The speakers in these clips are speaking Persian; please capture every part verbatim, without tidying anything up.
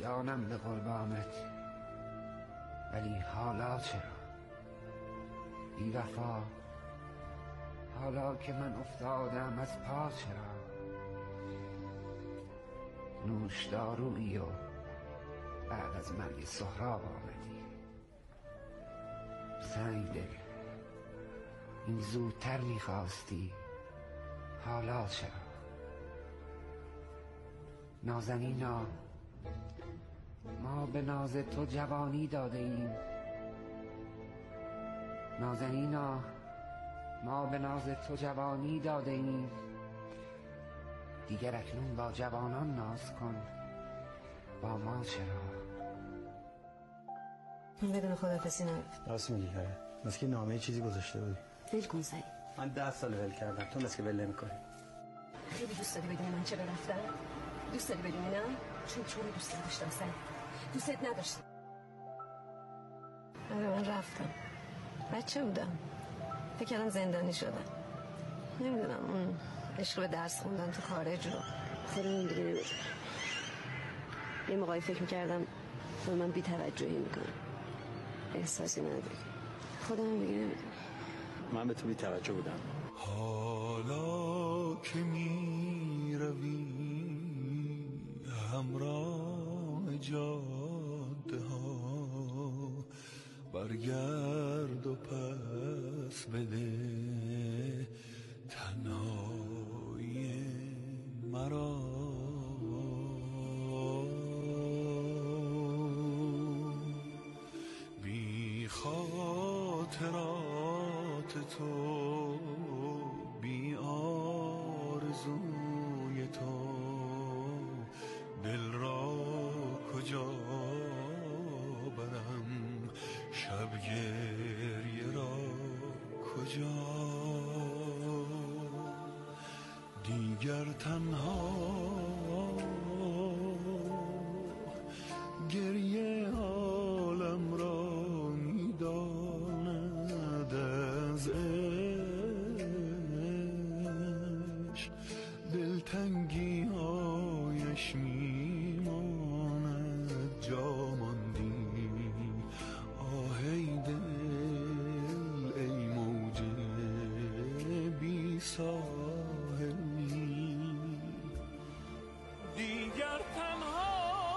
جانم به قربانت، ولی حالا چرا بی وفا؟ حالا که من افتادم از پا چرا؟ نوشدارویی و بعد از مرگ سهراب آمدی. سنگ دل، این زودتر میخواستی، حالا چرا؟ نازنینا، ما به ناز تو جوانی داده ایم. نازنینا، ما به ناز تو جوانی داده ایم. دیگر اکنون با جوانان ناز کن، با ما چرا؟ من بدون خداحافظی نرفت. راست میگی که مثل که نامه چیزی گذاشته بودی. ول کن سعید. من ده سال ول کردم، تو مثل که ول نمی‌کنی. خیلی دوست داری بدونی من چرا رفتم؟ دوست داری بدونی نه؟ چون تو رو دوست داشتم سعید. دوستت نداشتم. آره من رفتم. بچه بودم. فکر کردم زندانی شدم. نمیدونم اون عشق به درس خوندن تو خارج رو خودم دیگه نمیدونم. یه موقعی فکر میکردم به من بی توجهی میکنم، احساسی نداری. خودم دیگه نمیدونم. من به تو بی توجه بودم. حالا که می روی همراه جاده ها، برگرد و پس بده تنهایی مرا. بی خاطرات تو، بی آرزوی تو، دل را کجا برم؟ شب گریه را کجا؟ دیگر تنها گریه حالم را میداند. از عشق دلتنگی هایش میماند. جا ماندی آه ای دل، ای موج بی ساحلی. دیگر تنها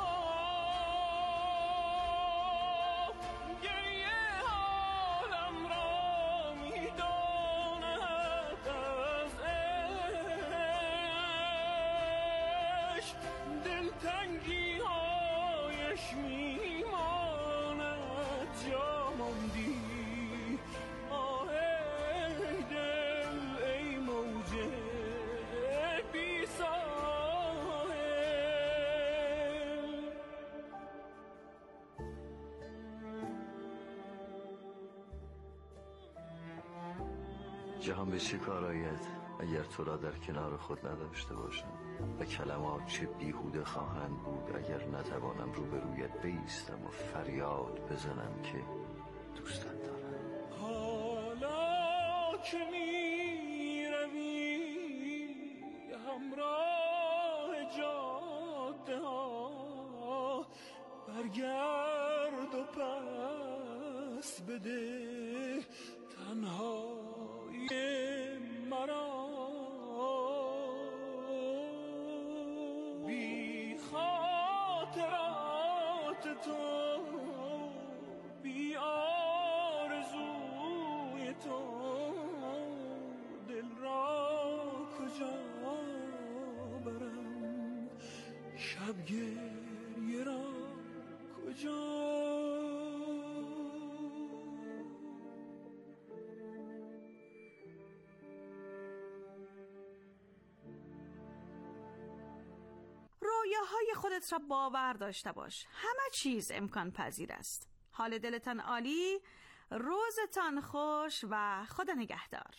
جهان به چه کار آید اگر تو را در کنار خود نداشته باشم؟ و کلمات چه بیهوده خواهند بود اگر نتوانم روبرویت بایستم و فریاد بزنم که دوستت دارم. حالا که می روی همراه جاده ها، برگرد و پس بده تنهایی مرا. بی خاطرات تو، بی آرزوی تو، دل را کجا برم؟ شب گریه را کجا؟ رویاهای خودت را باور داشته باش. همه چیز امکان پذیر است. حال دلتان عالی، روزتان خوش و خدا نگهدار.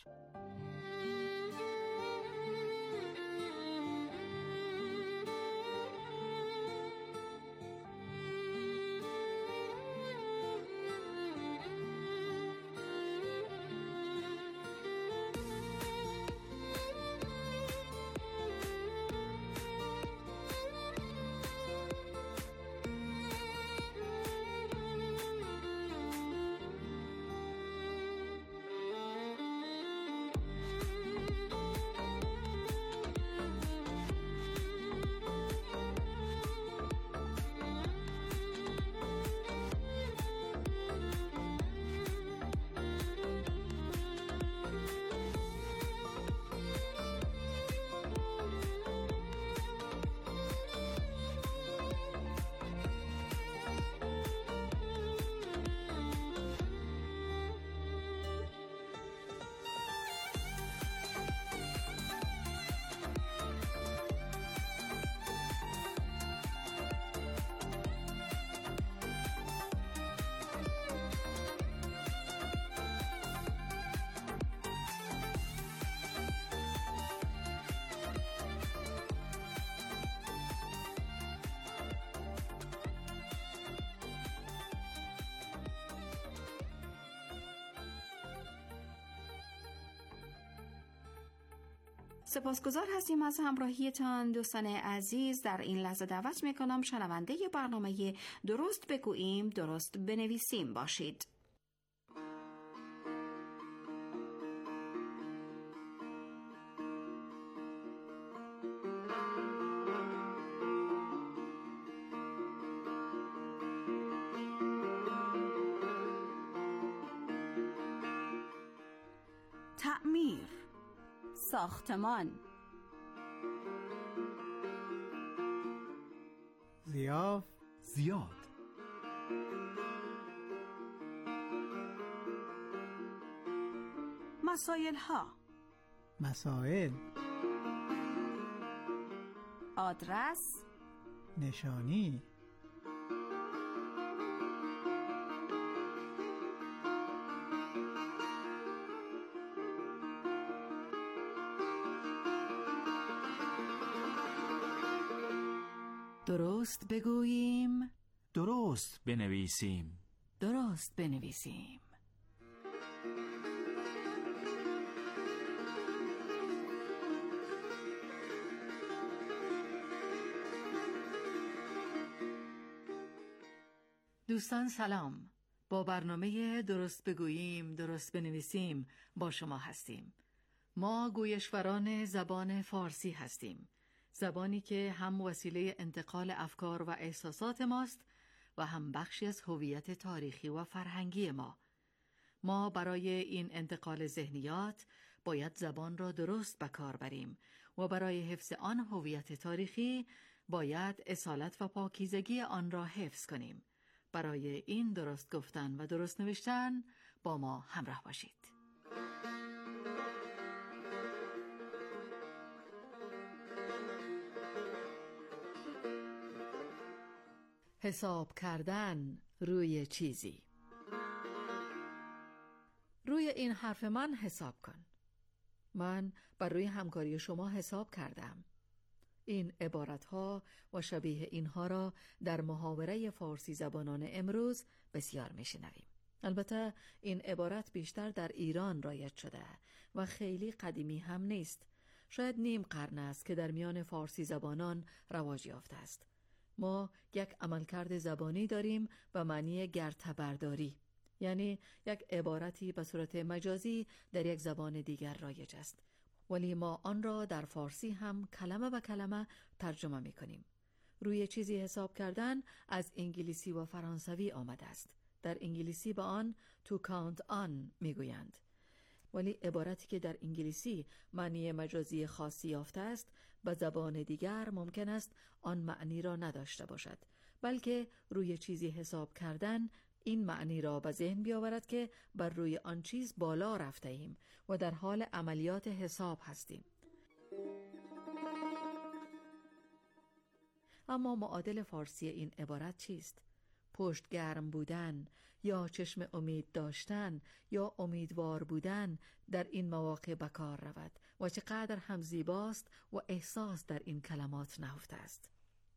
سپاسگزار هستیم از همراهیتان دوستان عزیز. در این لحظه دعوت میکنم شنونده برنامه درست بگوییم درست بنویسیم باشید. تعمیر، ساختمان، ضیاف، زیاد، مسائل ها، مسائل، آدرس، نشانی، درست بگوییم درست بنویسیم. درست بنویسیم. دوستان سلام. با برنامه درست بگوییم درست بنویسیم با شما هستیم. ما گویشوران زبان فارسی هستیم، زبانی که هم وسیله انتقال افکار و احساسات ماست و هم بخشی از هویت تاریخی و فرهنگی ما. ما برای این انتقال ذهنیات باید زبان را درست به کار بریم و برای حفظ آن هویت تاریخی باید اصالت و پاکیزگی آن را حفظ کنیم. برای این درست گفتن و درست نوشتن با ما همراه باشید. حساب کردن روی چیزی. روی این حرف من حساب کن. من بر روی همکاری شما حساب کردم. این عبارتها و شبیه اینها را در محاوره فارسی زبانان امروز بسیار میشنویم. البته این عبارت بیشتر در ایران رایج شده و خیلی قدیمی هم نیست. شاید نیم قرن است که در میان فارسی زبانان رواج یافته است. ما یک عملکرد زبانی داریم به معنی گرتبرداری، یعنی یک عبارتی به صورت مجازی در یک زبان دیگر رایج است، ولی ما آن را در فارسی هم کلمه به کلمه ترجمه می کنیم. روی چیزی حساب کردن از انگلیسی و فرانسوی آمده است. در انگلیسی به آن to count on می گویند، ولی عبارتی که در انگلیسی معنی مجازی خاصی یافته است به زبان دیگر ممکن است آن معنی را نداشته باشد، بلکه روی چیزی حساب کردن این معنی را به ذهن بیاورد که بر روی آن چیز بالا رفته ایم و در حال عملیات حساب هستیم. اما معادل فارسی این عبارت چیست؟ پشت گرم بودن یا چشم امید داشتن یا امیدوار بودن در این مواقع به کار رود و چقدر هم زیباست و احساس در این کلمات نهفته است.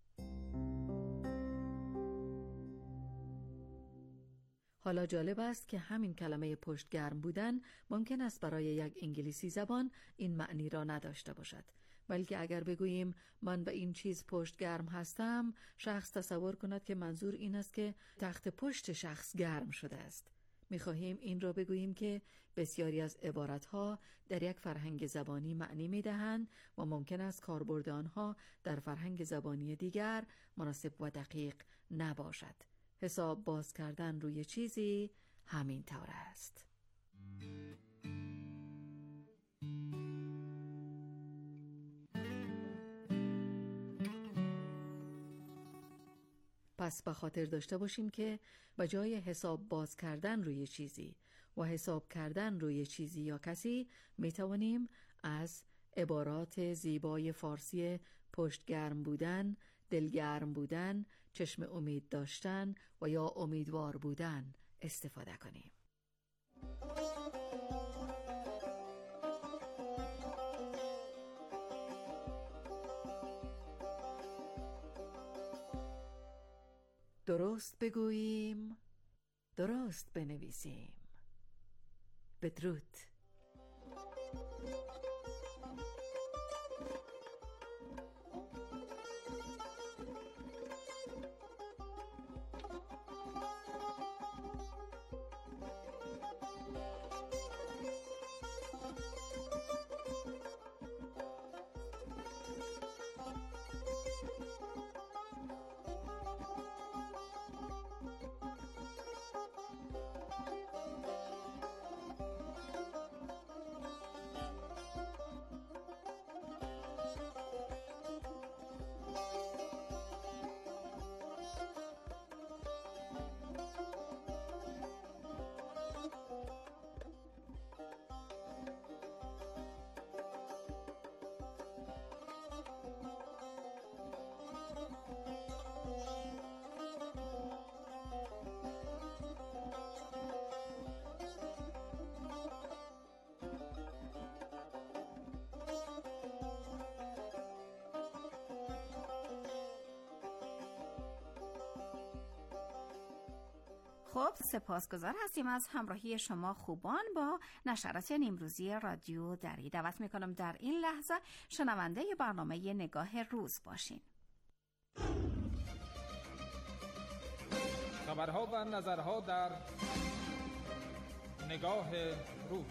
حالا جالب است که همین کلمه پشت گرم بودن ممکن است برای یک انگلیسی زبان این معنی را نداشته باشد، بلکه اگر بگوییم من به این چیز پشت گرم هستم، شخص تصور کند که منظور این است که تخت پشت شخص گرم شده است. می‌خواهیم این را بگوییم که بسیاری از عبارتها در یک فرهنگ زبانی معنی می‌دهند و ممکن است کاربرد آنها در فرهنگ زبانی دیگر مناسب و دقیق نباشد. حساب باز کردن روی چیزی همین طور است. پس به خاطر داشته باشیم که به جای حساب باز کردن روی چیزی و حساب کردن روی چیزی یا کسی می توانیم از عبارات زیبای فارسی پشت گرم بودن، دلگرم بودن، چشم امید داشتن و یا امیدوار بودن استفاده کنیم. درست بگوییم، درست بنویسیم. بدرود. خب سپاسگزار هستیم از همراهی شما خوبان با نشرات امروزی رادیو دری. دعوت میکنم در این لحظه شنونده برنامه نگاه روز باشین. خبرها و نظرها در نگاه روز.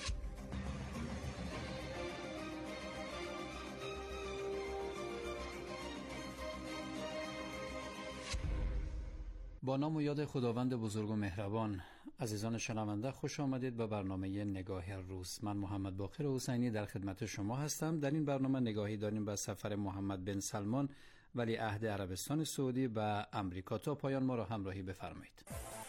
با نام و یاد خداوند بزرگ و مهربان. عزیزان شنونده خوش آمدید به برنامه نگاه روز. من محمد باقر حسینی در خدمت شما هستم. در این برنامه نگاهی داریم به سفر محمد بن سلمان ولی عهد عربستان سعودی به امریکا. تا پایان ما را همراهی بفرمایید.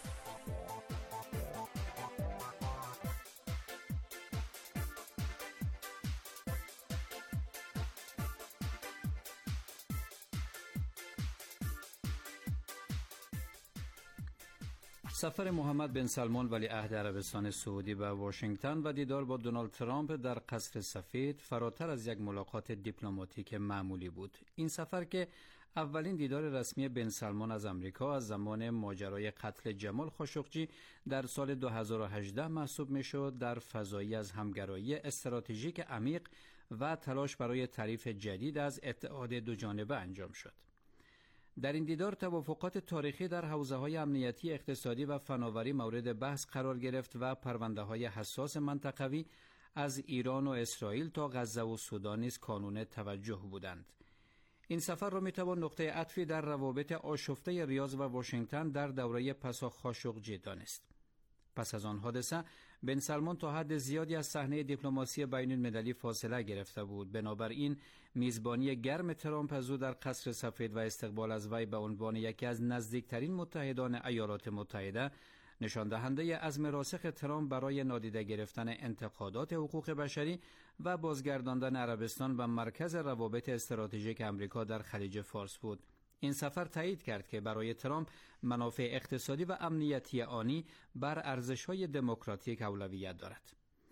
سفر محمد بن سلمان ولی عهد عربستان سعودی به واشنگتن و دیدار با دونالد ترامپ در قصر سفید فراتر از یک ملاقات دیپلماتیک معمولی بود. این سفر که اولین دیدار رسمی بن سلمان از امریکا از زمان ماجرای قتل جمال خاشقجی در سال دو هزار و هجده محسوب می‌شد، در فضایی از همگرایی استراتژیک عمیق و تلاش برای تعریف جدید از اتحاد دو جانبه انجام شد. در این دیدار توافقات تاریخی در حوزه‌های امنیتی، اقتصادی و فناوری مورد بحث قرار گرفت و پرونده‌های حساس منطقوی از ایران و اسرائیل تا غزه و سودان نیز کانون توجه بودند. این سفر را می‌توان نقطه عطفی در روابط آشفته ریاض و واشنگتن در دوره پسا خاشقجی دانست. پس از آن حادثه بن سلمان تا حد زیادی از صحنه دیپلماسی بین المللی فاصله گرفته بود. بنابراین میزبانی گرم ترامپ از او در قصر سفید و استقبال از وی به عنوان یکی از نزدیکترین متحدان ایالات متحده نشان دهنده عزم راسخ ترامپ برای نادیده گرفتن انتقادات حقوق بشری و بازگرداندن عربستان به مرکز روابط استراتژیک امریکا در خلیج فارس بود. این سفر تایید کرد که برای ترامپ منافع اقتصادی و امنیتی آنی بر ارزش‌های دموکراتیک اولویت دارد.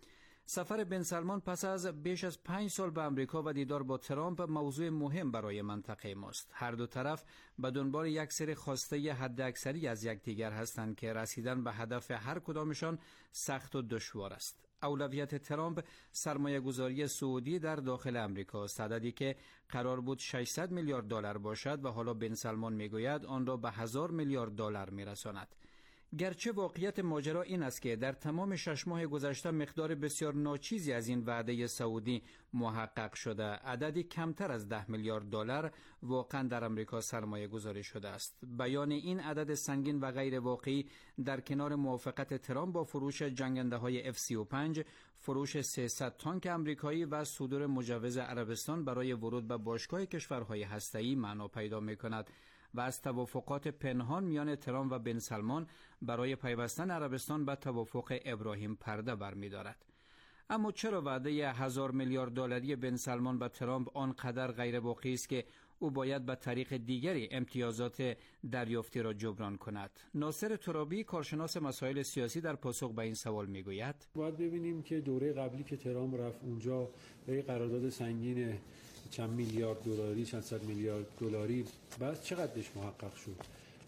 سفر بن سلمان پس از بیش از پنج سال به امریکا و دیدار با ترامپ موضوع مهم برای منطقه ماست. هر دو طرف به دنبال یک سری خواسته حداکثری از یکدیگر هستند که رسیدن به هدف هر کدامشان سخت و دشوار است. اولویت ترامپ سرمایه گذاری سعودی در داخل امریکا است، عددی که قرار بود ششصد میلیارد دلار باشد و حالا بن سلمان میگوید آن را به هزار میلیارد دلار میرساند. گرچه واقعیت ماجرا این است که در تمام شش ماه گذشته مقدار بسیار ناچیزی از این وعده سعودی محقق شده، عددی کمتر از ده میلیارد دلار واقعا در امریکا سرمایه گذاری شده است. بیان این عدد سنگین و غیر واقعی در کنار موافقت ترامپ با فروش جنگنده های اف سی و پنج، فروش سیصد تانک امریکایی و صدور مجوز عربستان برای ورود به باشگاه کشورهای هسته‌ای معنا پیدا می‌کند و از توافقات پنهان میان ترامپ و بن سلمان برای پیوستن عربستان به توافق ابراهیم پرده برمی‌دارد. اما چرا وعده هزار میلیارد دلاری بن سلمان به ترامپ آنقدر غیر واقعی است که او باید به طریق دیگری امتیازات دریافتی را جبران کند؟ ناصر ترابی، کارشناس مسائل سیاسی، در پاسخ به این سوال میگوید باید ببینیم که دوره قبلی که ترامپ رفت اونجا به قرارداد سنگین چند میلیارد دلاری، چند صد میلیارد دلاری، بعد چقدرش محقق شد؟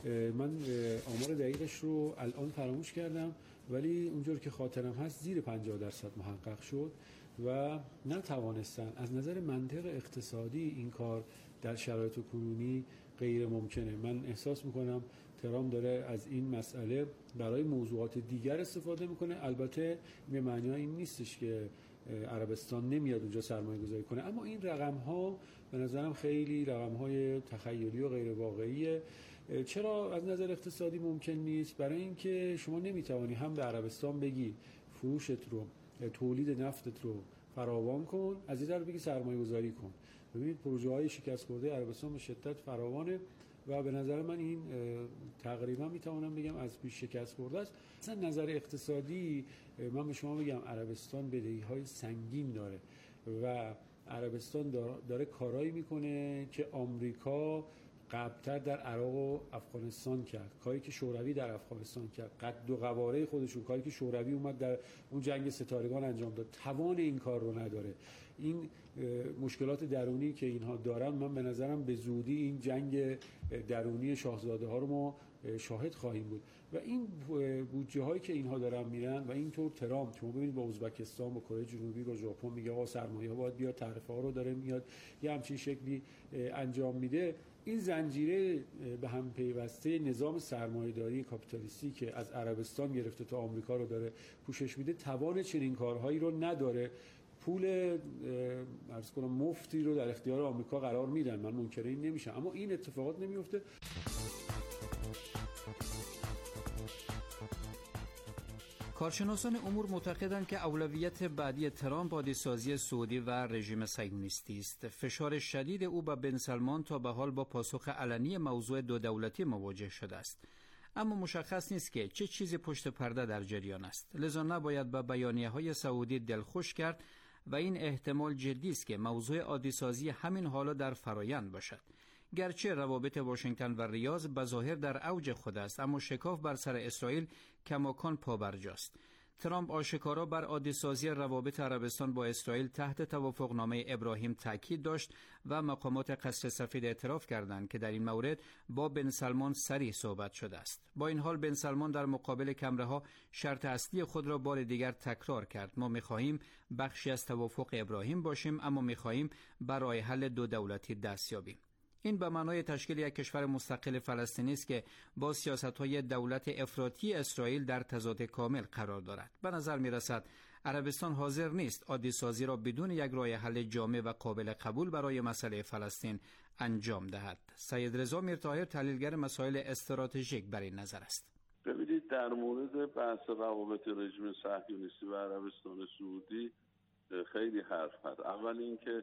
من آمار دقیقش رو الان فراموش کردم، ولی اونجور که خاطرم هست زیر پنجاه درصد محقق شد و نتوانستن. از نظر منطق اقتصادی این کار در شرایط کنونی غیر ممکنه. من احساس میکنم ترامپ داره از این مسئله برای موضوعات دیگر استفاده میکنه. البته به معنی این نیستش که عربستان نمیاد اونجا سرمایه گذاری کنه، اما این رقم ها به نظرم خیلی رقم های تخیلی و غیر واقعیه. چرا از نظر اقتصادی ممکن نیست؟ برای اینکه شما نمیتوانی هم به عربستان بگی فروشت رو، تولید نفتت رو فراوان کن، از این طرف بگی سرمایه گذاری کن. ببینید پروژه های شکست خورده عربستان به شدت فراوانه و به نظر من این تقریبا میتوانم بگم از پیش شکست خورده است. از نظر اقتصادی من به شما بگم عربستان بدهی های سنگین داره و عربستان داره کارایی میکنه که آمریکا قبلتر در عراق و افغانستان کرد، کاری که شوروی در افغانستان کرد، قد و قواره خودشون، کاری که شوروی اومد در اون جنگ ستارگان انجام داد، توان این کار رو نداره. این مشکلات درونی که اینها دارن، من به نظرم به زودی این جنگ درونی شاهزاده ها رو ما شاهد خواهیم بود. و این بودجه هایی که اینها دارن میرن و اینطور ترامپ شما ببینید با ازبکستان، با کره جنوبی، با ژاپن میگه آقا سرمایه ها باید بیاد، تعرفه ها رو داره میاد یه همچین شکلی انجام میده. این زنجیره به هم پیوسته نظام سرمایه‌داری کاپیتالیستی که از عربستان گرفته تا آمریکا رو داره پوشش میده، توان چنین کارهایی رو نداره. پول عرض کنم مفتی رو در اختیار آمریکا قرار میدن، من منکر این نمیشم، اما این اتفاقات نمیفته. کارشناسان امور معتقدند که اولویت بعدی ترامپ عادی‌سازی سعودی و رژیم صهیونیستی است. فشار شدید او به بن سلمان تا به حال با پاسخ علنی موضوع دو دولتی مواجه شده است، اما مشخص نیست که چه چیزی پشت پرده در جریان است. لذا نباید به بیانیه‌های سعودی دلخوش کرد و این احتمال جدی است که موضوع عادی‌سازی همین حالا در فرایند باشد. گرچه روابط واشنگتن و ریاض بظاهر در اوج خود است، اما شکاف بر سر اسرائیل کماکان پابرجاست. ترامپ آشکارا بر عادی‌سازی روابط عربستان با اسرائیل تحت توافقنامه ابراهیم تاکید داشت و مقامات قصر سفید اعتراف کردند که در این مورد با بن سلمان صریح صحبت شده است. با این حال بن سلمان در مقابل کامره‌ها شرط اصلی خود را بار دیگر تکرار کرد: ما می‌خواهیم بخشی از توافق ابراهیم باشیم، اما می‌خواهیم برای حل دو دولتی دست یابیم. این به معنای تشکیل یک کشور مستقل فلسطینی است که با سیاست‌های دولت افراطی اسرائیل در تضاد کامل قرار دارد. به نظر می‌رسد عربستان حاضر نیست عادی‌سازی را بدون یک راه حل جامع و قابل قبول برای مسئله فلسطین انجام دهد. سید رضا میرطاهر، تحلیلگر مسائل استراتژیک، بر این نظر است. ببینید، در مورد بحث روابط رژیم صهیونیستی و عربستان سعودی خیلی حرف هست. اول اینکه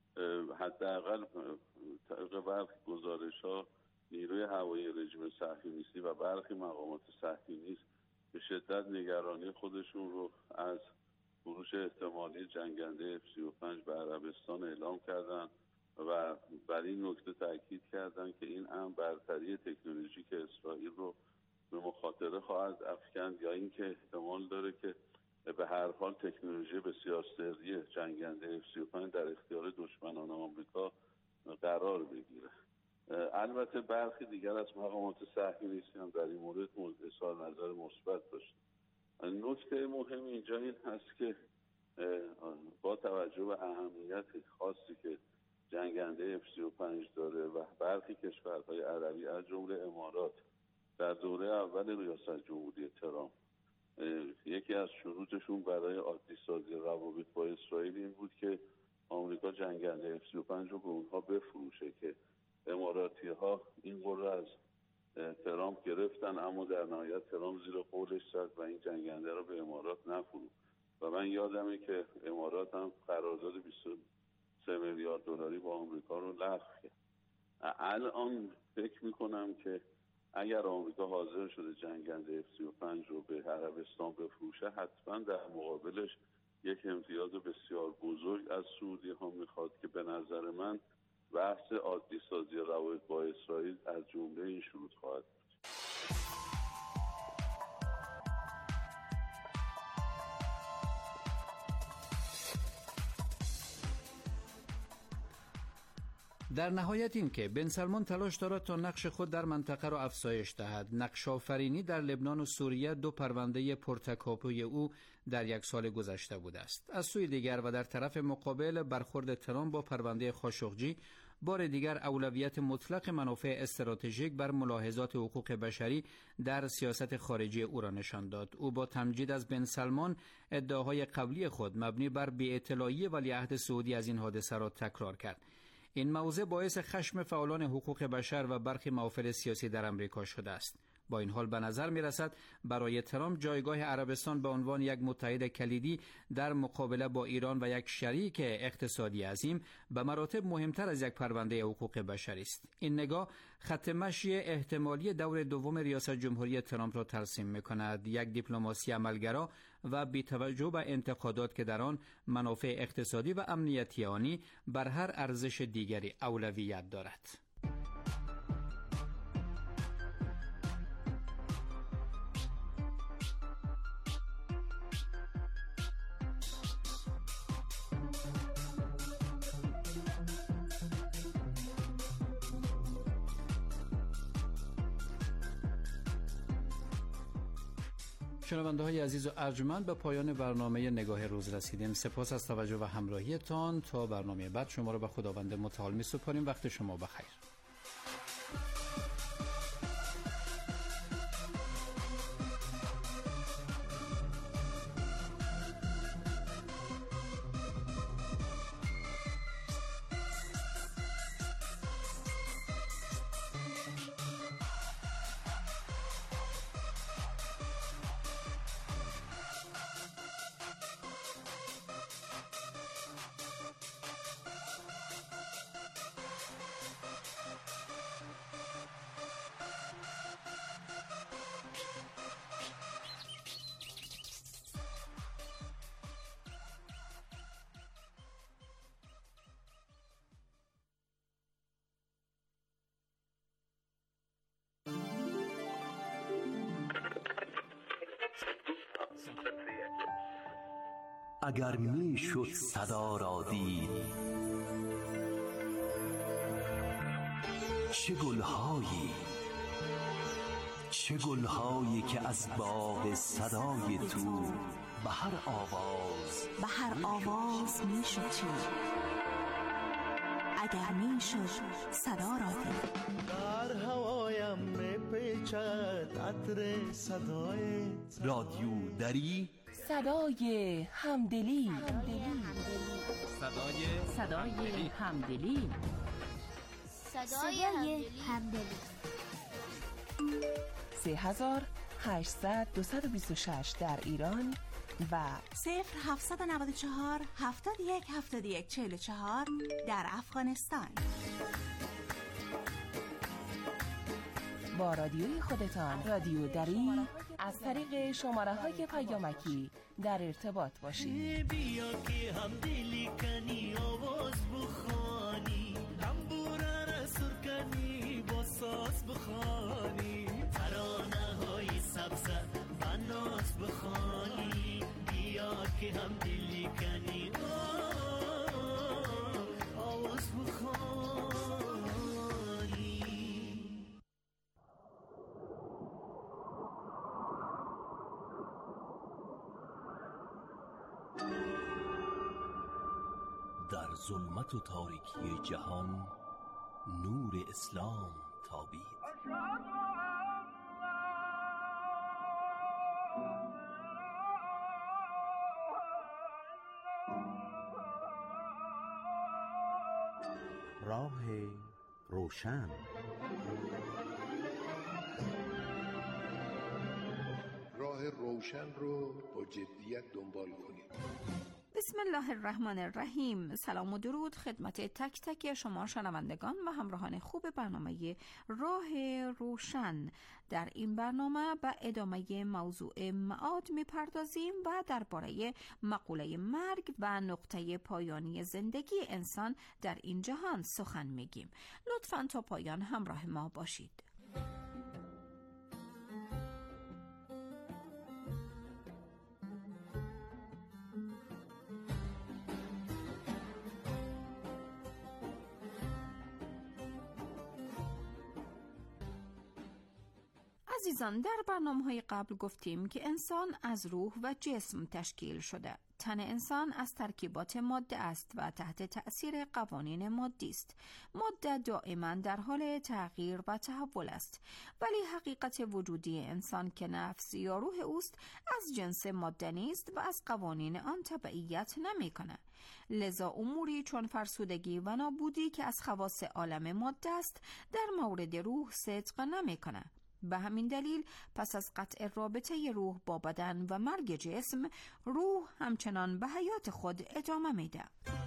حداقل طبق برخی گزارش‌ها نیروی هوایی رژیم صهیونیستی و برخی مقامات صهیونیست به شدت نگرانی خودشون رو از فروش احتمالی جنگنده اف سی و پنج به عربستان اعلام کردن و بر این نکته تاکید کردن که این امر برتری تکنولوژیک اسرائیل رو به مخاطره خواهد افکند، یا اینکه احتمال داره که به هر حال تکنولوژی بسیار سری جنگنده اف سی و پنج در اختیار دشمنان آمریکا قرار بگیره. البته برخی دیگر از مقامات صهیونیستی هم در این مورد اظهار نظر مثبت داشتن. نکته مهم اینجا این هست که با توجه به اهمیت خاصی که جنگنده اف سی و پنج داره و برخی کشورهای عربی از جمله امارات در دوره اول ریاست جمهوری ترامپ یکی از شروطشون برای عادی‌سازی روابط با اسرائیل این بود که آمریکا جنگنده اف سی و پنج رو به اونها بفروشه، که اماراتی ها این قول از ترامپ گرفتن، اما در نهایت ترامپ زیر قولش زد و این جنگنده رو به امارات نفروخت. و من یادمه که امارات هم قرارداد بیست و سه میلیارد دلاری با آمریکا رو لغو کرد. الان فکر میکنم که اگر آمریکا حاضر شده جنگنده اف سی و پنج رو به عربستان بفروشه، حتما در مقابلش یک امتیاز بسیار بزرگ از سعودی ها میخواد که به نظر من بحث عادی سازی روابط با اسرائیل از جمله این شروط خواهد بود. در نهایت این که بن سلمان تلاش دارد تا نقش خود در منطقه را افزایش دهد. نقش آفرینی در لبنان و سوریه دو پرونده پرتکاپوی او در یک سال گذشته بوده است. از سوی دیگر و در طرف مقابل برخورد ترامپ با پرونده خاشقجی بار دیگر اولویت مطلق منافع استراتژیک بر ملاحظات حقوق بشری در سیاست خارجی او را نشان داد. او با تمجید از بن سلمان ادعاهای قبلی خود مبنی بر بی‌اطلاعی ولیعهد سعودی از این حادثه را تکرار کرد. این موضوع باعث خشم فعالان حقوق بشر و برخی محافل سیاسی در امریکا شده است. با این حال به نظر می رسد برای ترامپ جایگاه عربستان به عنوان یک متحد کلیدی در مقابله با ایران و یک شریک اقتصادی عظیم به مراتب مهمتر از یک پرونده حقوق بشری است. این نگاه خط مشی احتمالی دور دوم ریاست جمهوری ترامپ را ترسیم می کند، یک دیپلماسی عملگرا و بی توجه به انتقادات که در آن منافع اقتصادی و امنیتی آنی بر هر ارزش دیگری اولویت دارد. شنونده های عزیز و ارجمند، به پایان برنامه نگاه روز رسیدیم. سپاس از توجه و همراهیتان. تا برنامه بعد شما را به خداوند متعال می سپاریم. وقت شما بخیر. اگر می شد صدا را دید، چه گلهایی چه گلهایی که از باغ صدای تو به هر آواز به هر آواز می شد چی اگر می شد صدا را دید. در هوایم می پیچد عطر صدایت. رادیو دری، صدای همدلی. صدای صدای همدلی. صدای همدلی. سه هزار هشتصد دویست و بیست و شش در ایران و صفر هفتصد و نود و چهار هفتاد و یک هفتاد و یک چهل و چهار در افغانستان. با رادیوی خودتان، رادیو دری، از طریق شماره های پیامکی در ارتباط باشید. بیا که هم دلی کنی آواز بخوانی، تنبوره را سر کنی با ساز بخوانی، ترانه های سبزه و ناز بخوانی. بیا که هم دلی کنی آواز بخوانی. در ظلمت و تاریکی جهان نور اسلام تابید. راه روشن. راه روشن رو با جدیت دنبال کنید. بسم الله الرحمن الرحیم. سلام و درود خدمت تک تک شما شنوندگان و همراهان خوب برنامه راه روشن. در این برنامه به ادامه موضوع معاد میپردازیم و درباره مقوله مرگ و نقطه پایانی زندگی انسان در این جهان سخن میگیم. لطفاً تا پایان همراه ما باشید. عزیزان، در برنامه‌های قبل گفتیم که انسان از روح و جسم تشکیل شده. تن انسان از ترکیبات ماده است و تحت تأثیر قوانین مادی است. ماده دائما در حال تغییر و تحول است، ولی حقیقت وجودی انسان که نفس یا روح اوست از جنس ماده نیست و از قوانین آن تبعیت نمی‌کند. لذا اموری چون فرسودگی و نابودی که از خواص عالم ماده است در مورد روح صدق نمی‌کند. به همین دلیل پس از قطع رابطه روح با بدن و مرگ جسم، روح همچنان به حیات خود ادامه میده.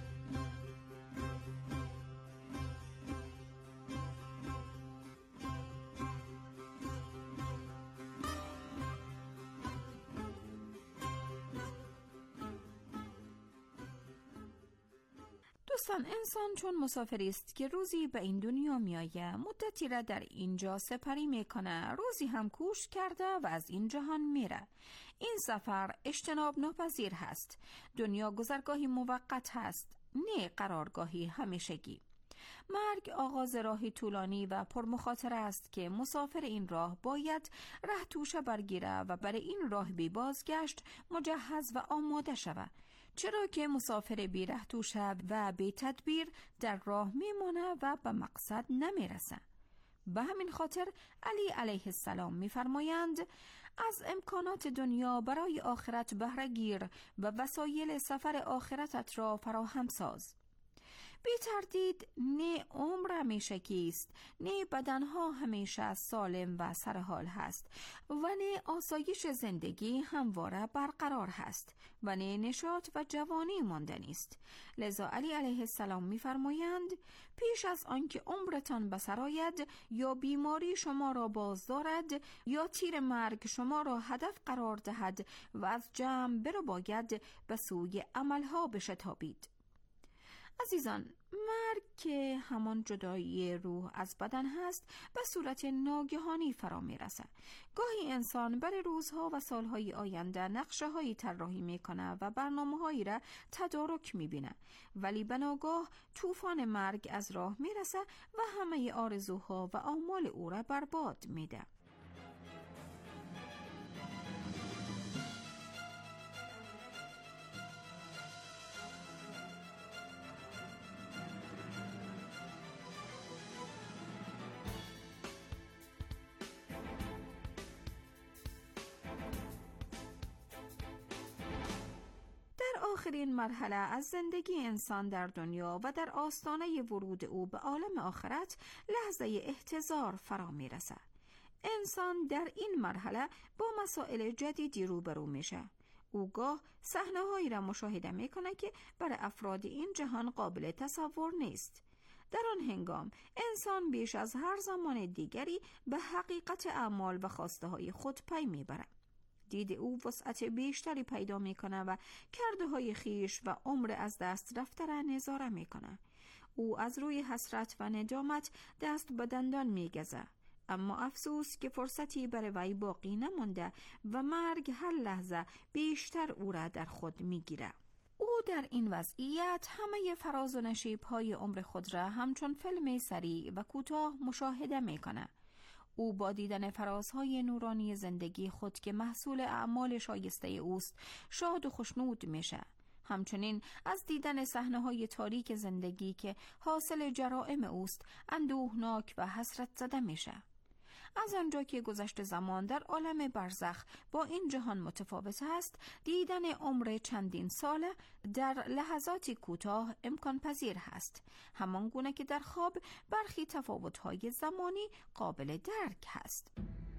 دوستان، انسان چون مسافری است که روزی به این دنیا می آید، مدتی را در اینجا سپری می کنه، روزی هم کوشت کرده و از این جهان میره. این سفر اجتناب ناپذیر هست. دنیا گذرگاهی موقت هست، نه قرارگاهی همیشگی. مرگ آغاز راهی طولانی و پرمخاطره است که مسافر این راه باید ره توشه برگیره و برای این راه بی بازگشت مجهز و آماده شود، چرا که مسافر بی ره توشه و بی تدبیر در راه میمونه و به مقصد نمیرسه. به همین خاطر علی علیه السلام میفرمایند از امکانات دنیا برای آخرت بهره گیر و وسایل سفر آخرتت را فراهم ساز. بی تردید نه عمر همیشه کیست، نه بدنها همیشه سالم و سرحال هست و نه آسایش زندگی همواره برقرار هست و نه نشاط و جوانی ماندنی است. لذا علی علیه السلام می‌فرمایند پیش از آنکه عمرتان بسر آید یا بیماری شما را باز دارد یا تیر مرگ شما را هدف قرار دهد و از جمع برو باید به سوی عملها بشتابید. عزیزان، مرگ که همان جدایی روح از بدن هست به صورت ناگهانی فرا می رسه. گاهی انسان برای روزها و سالهای آینده نقشه هایی طراحی می کنه و برنامه هایی را تدارک می بینه، ولی به ناگاه طوفان مرگ از راه می رسه و همه آرزوها و آمال او را برباد می ده. آخرین مرحله از زندگی انسان در دنیا و در آستانه ورود او به عالم آخرت لحظه احتضار فرا می رسه. انسان در این مرحله با مسائل جدیدی روبرو میشه. او گاه صحنه‌هایی را مشاهده میکنه که برای افراد این جهان قابل تصور نیست. در آن هنگام انسان بیش از هر زمان دیگری به حقیقت اعمال و خواسته های خود پی میبره. دید او وسعت بیشتری پیدا میکنه و کرده های خیش و عمر از دست رفته را نظاره میکنه. او از روی حسرت و ندامت دست به دندان میگزه، اما افسوس که فرصتی برای وی باقی نمونده و مرگ هر لحظه بیشتر او را در خود میگیره. او در این وضعیت همه فراز و نشیب های عمر خود را همچون فیلم سریع و کوتاه مشاهده میکنه. او با دیدن فرازهای نورانی زندگی خود که محصول اعمال شایسته اوست شاد و خوشنود میشه. همچنین از دیدن صحنه‌های تاریک زندگی که حاصل جرائم اوست اندوهناک و حسرت زده میشه. از آنجا که گذشت زمان در عالم برزخ با این جهان متفاوت است، دیدن عمر چندین ساله در لحظاتی کوتاه امکان پذیر هست، همان گونه که در خواب برخی تفاوت‌های زمانی قابل درک هست.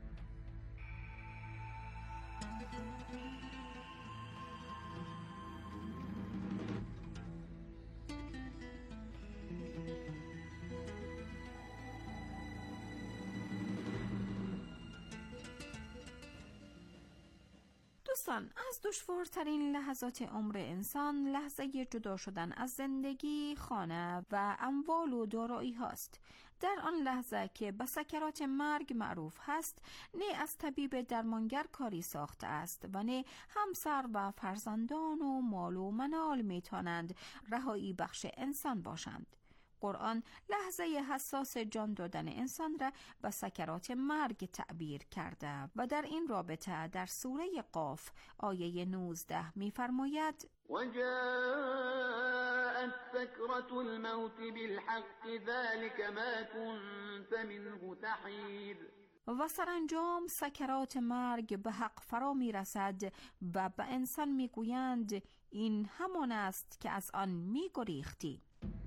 دوستان، از دشوارترین لحظات عمر انسان لحظه جدا شدن از زندگی، خانه و اموال و دارایی هاست. در آن لحظه که به سکرات مرگ معروف هست، نه از طبیب درمانگر کاری ساخته است و نه همسر و فرزندان و مال و منال میتوانند رهایی بخش انسان باشند. قرآن لحظه حساس جان دادن انسان را به سکرات مرگ تعبیر کرده و در این رابطه در سوره قاف آیه نوزده می‌فرماید: وجاءت سكرة الموت بالحق ذلك ما كنت منه تحید. و سرانجام سکرات مرگ به حق فرا می رسد و به انسان می گویند این همان است که از آن می گریختی.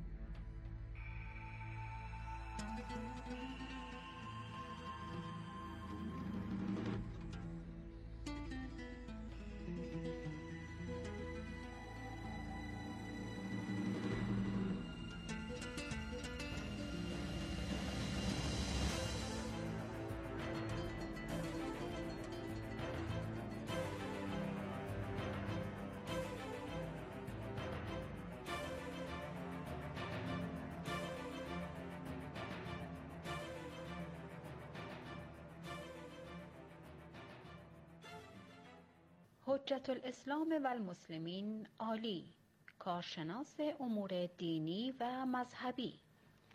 حجت الاسلام و المسلمین عالی، کارشناس امور دینی و مذهبی.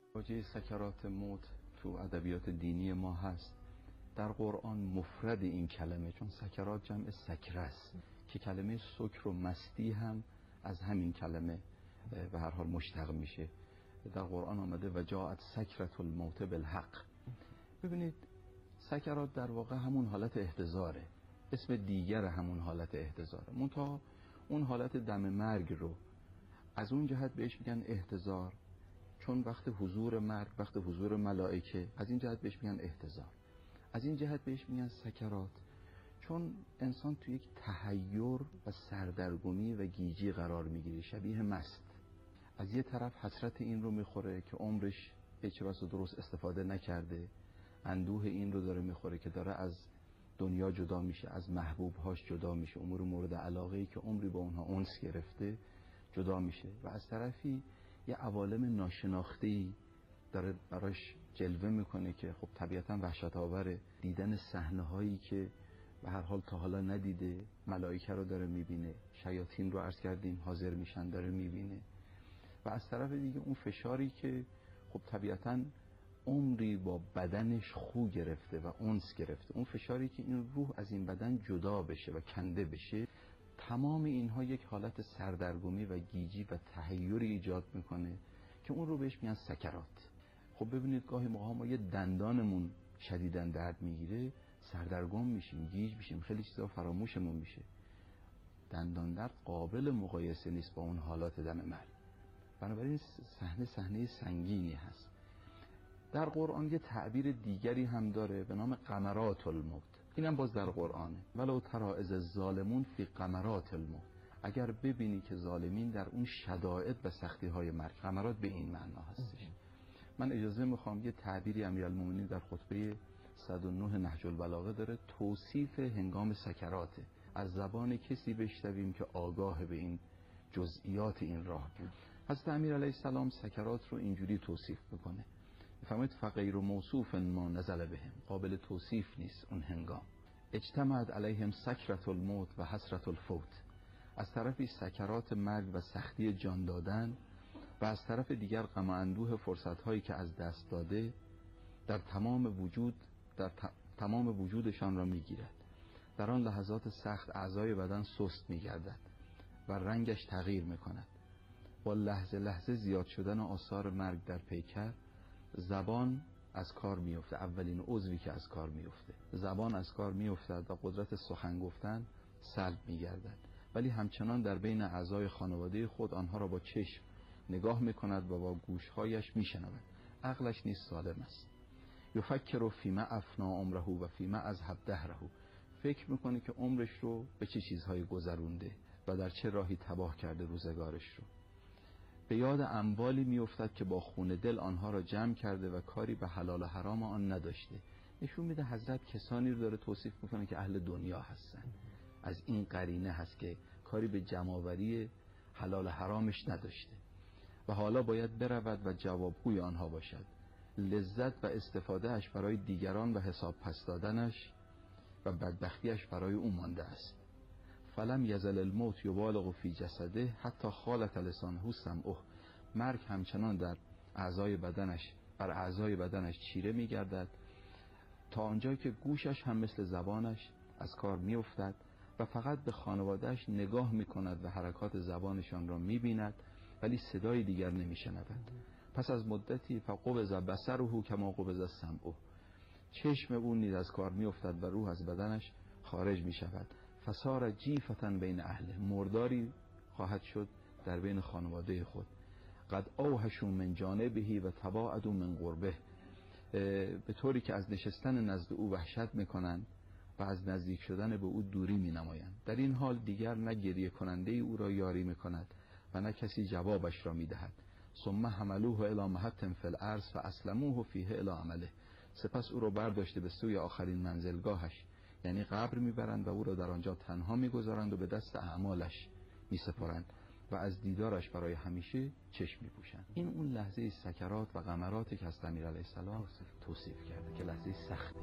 واژه سکرات موت تو ادبیات دینی ما هست. در قرآن مفرد این کلمه، چون سکرات جمع سکره است که کلمه سکر و مستی هم از همین کلمه به هر حال مشتق میشه. در قرآن آمده و جاءت سکرت الموت بالحق. ببینید سکرات در واقع همون حالت احتضاره، اسم دیگر همون حالت احتضاره، منتها اون حالت دم مرگ رو از اون جهت بهش میگن احتضار، چون وقت حضور مرگ، وقت حضور ملائکه، از این جهت بهش میگن احتضار. از این جهت بهش میگن سکرات، چون انسان توی یک تحیر و سردرگمی و گیجی قرار میگیره، شبیه مست. از یه طرف حسرت این رو میخوره که عمرش هیچ واسه درست استفاده نکرده، اندوه این رو داره میخوره که داره از دنیا جدا میشه، از محبوبهاش جدا میشه، امور مورد علاقه‌ای که عمری با اونها انس گرفته جدا میشه، و از طرفی یه عوالم ناشناخته‌ای داره براش جلوه میکنه که خب طبیعتا وحشت آوره. دیدن صحنه‌هایی که به هر حال تا حالا ندیده، ملائکه رو داره میبینه، شیاطین رو عرض کردیم حاضر میشن داره میبینه، و از طرف دیگه اون فشاری که خب طبیعتا عمری با بدنش خو گرفته و انس گرفته، اون فشاری که این روح از این بدن جدا بشه و کنده بشه، تمام اینها یک حالت سردرگمی و گیجی و تحیری ایجاد میکنه که اون رو بهش میگن سکرات. خب ببینید گاهی موقع ما یه دندانمون شدیداً درد میگیره، سردرگم میشیم، گیج میشیم، خیلی چیزا فراموشمون میشه. دندان درد قابل مقایسه نیست با اون حالات دم مرگ. بنابراین صحنه صحنه سنگینی هست. در قرآن یه تعبیر دیگری هم داره به نام غمرات الموت. اینم باز در قرآنه. ولو تری اذ الظالمون فی غمرات الموت. اگر ببینی که ظالمین در اون شدائد و سختی های مرگ، غمرات به این معنا هستش. من اجازه میخوام یه تعبیری امیرالمومنین در خطبه صد و نه نهج البلاغه داره، توصیف هنگام سکراته، از زبان کسی بشنویم که آگاه به این جزئیات این راه بود. حضرت امیر علیه السلام سکرات رو اینجوری توصیف میکنه، فهمید فغیر موصوف ما نزل بهم، قابل توصیف نیست اون هنگام. اجتمعت علیهم سکرت الموت و حسرت الفوت. از طرفی سکرات مرگ و سختی جان دادن، و از طرف دیگر غم و اندوه فرصت‌هایی که از دست داده در تمام وجود در ت... تمام وجودشان را می‌گیرد. در آن لحظات سخت اعضای بدن سست می‌گردد و رنگش تغییر می‌کند. با لحظه لحظه زیاد شدن آثار مرگ در پیکر، زبان از کار می‌افته، اولین عضوی که از کار می‌افته. زبان از کار می‌افتد و قدرت سخن گفتن سلب می‌گردد، ولی همچنان در بین اعضای خانواده خود آنها را با چشم نگاه میکند و با گوشهایش میشنود. عقلش نیز سالم است. یفکر فیما افنا عمره و فیما اذهب دهره. فکر میکنه که عمرش رو به چه چیزهای گذرونده و در چه راهی تباه کرده روزگارش رو. به یاد اموالی میافتد که با خون دل آنها را جمع کرده و کاری به حلال و حرام آن نداشته. نشون میده حضرت کسانی رو داره توصیف میکنه که اهل دنیا هستن. از این قرینه هست که کاری به جمع‌آوری حلال و حرامش نداشته و حالا باید برود و جوابگوی آنها باشد. لذت و استفادهش برای دیگران و حساب پس دادنش و بدبختیش برای او مانده است. فلم یزل الموت یبالغ فی جسده حتی خالت لسانه سمعه. مرگ همچنان در اعضای بدنش بر اعضای بدنش چیره می‌گردد تا آنجایی که گوشش هم مثل زبانش از کار می‌افتد و فقط به خانوادهش نگاه می‌کند و حرکات زبانشان را می‌بیند، ولی صدای دیگر نمی‌شنود. پس از مدتی فقبض بصره کما قبض سمعه. چشم او نیز از کار می‌افتد و روح از بدنش خارج می‌شود. فصار جیفة بین اهله. مرداری خواهد شد در بین خانواده خود. قد اوحشوا من جانبه و تباعدوا من قربه. به طوری که از نشستن نزد او وحشت می‌کنند و از نزدیک شدن به او دوری می‌نمایند. در این حال دیگر نه گریه کننده او را یاری می‌کند و نه کسی جوابش را می‌دهد. ثم حملوه الی محط فی الارض فاسلموه فیه الی عمله. سپس او را برداشته به سوی آخرین منزلگاهش، یعنی قبر میبرند و او را در آنجا تنها میگذارند و به دست اعمالش میسپارند و از دیدارش برای همیشه چشم میپوشند. این اون لحظه سکرات و غمراتی که از امیر علیه السلام توصیف کرده که لحظه سختی.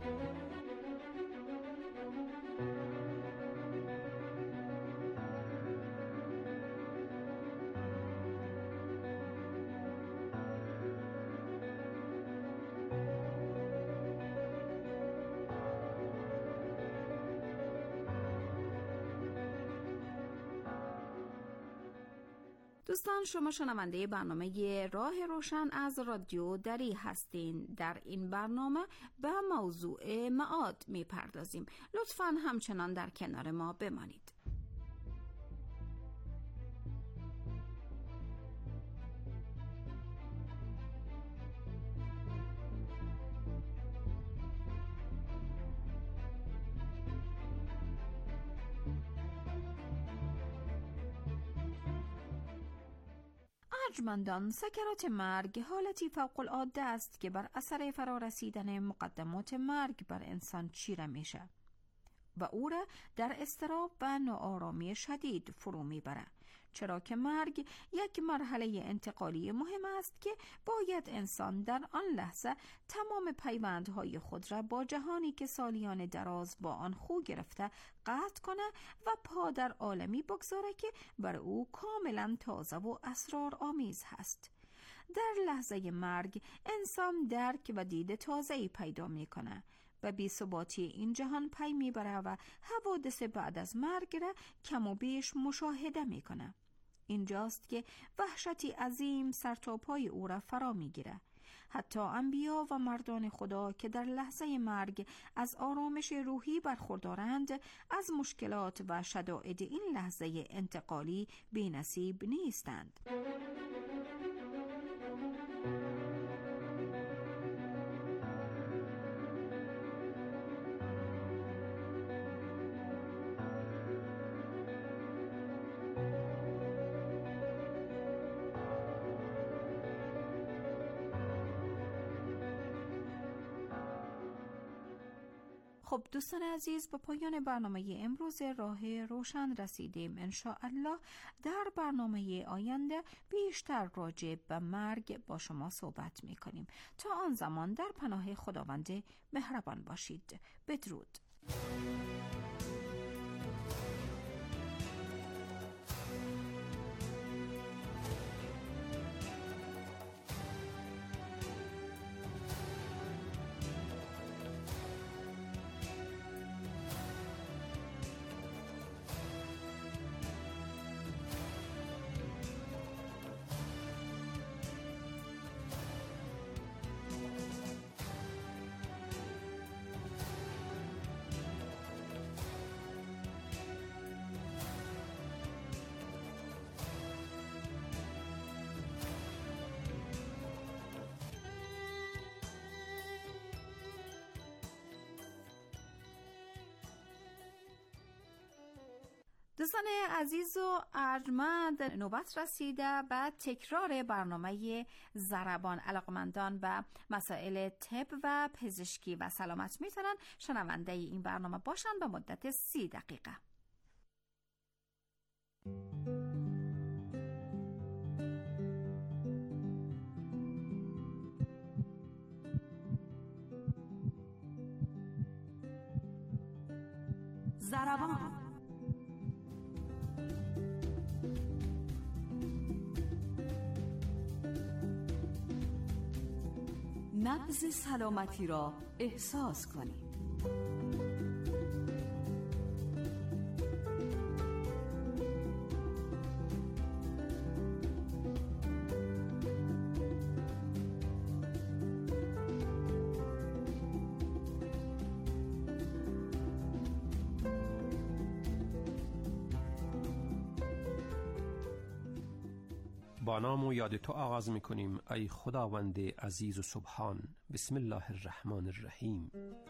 دوستان، شما شنونده برنامه راه روشن از رادیو دری هستین. در این برنامه به موضوع معاد میپردازیم. لطفاً همچنان در کنار ما بمانید. ارجمندان، سکرات مرگ حالتی فوق العاده است که بر اثر فرارسیدن مقدمات مرگ بر انسان چیره میشه و او را در اضطراب و ناآرامی شدید فرو میبره، چرا که مرگ یک مرحله انتقالی مهم است که باید انسان در آن لحظه تمام پیوندهای خود را با جهانی که سالیان دراز با آن خو گرفته قطع کنه و پا در عالمی بگذاره که بر او کاملا تازه و اسرارآمیز هست. در لحظه مرگ انسان درک و دید تازه‌ای پیدا میکنه و بی‌ثباتی این جهان پی میبره و حوادث بعد از مرگ را کم و بیش مشاهده میکنه. اینجاست که وحشتی عظیم سرتاپای او را فرا میگیره. حتی انبیا و مردان خدا که در لحظه مرگ از آرامش روحی برخوردارند، از مشکلات و شدائد این لحظه انتقالی بی‌نصیب نیستند. خب دوستان عزیز، به پایان برنامه امروز راه روشن رسیدیم. انشاءالله در برنامه آینده بیشتر راجع به مرگ با شما صحبت می کنیم. تا آن زمان در پناه خداوند مهربان باشید. بدرود. دوستان عزیز و ارجمند، نوبت رسیده به تکرار برنامه ضربان. علاقمندان به مسائل طب و پزشکی و سلامت میتونن شنونده این برنامه باشن به مدت سی دقیقه. ضربان. نبض سلامتی را احساس کنید. با نام و یاد تو آغاز میکنیم ای خداوند عزیز و سبحان. بسم الله الرحمن الرحیم.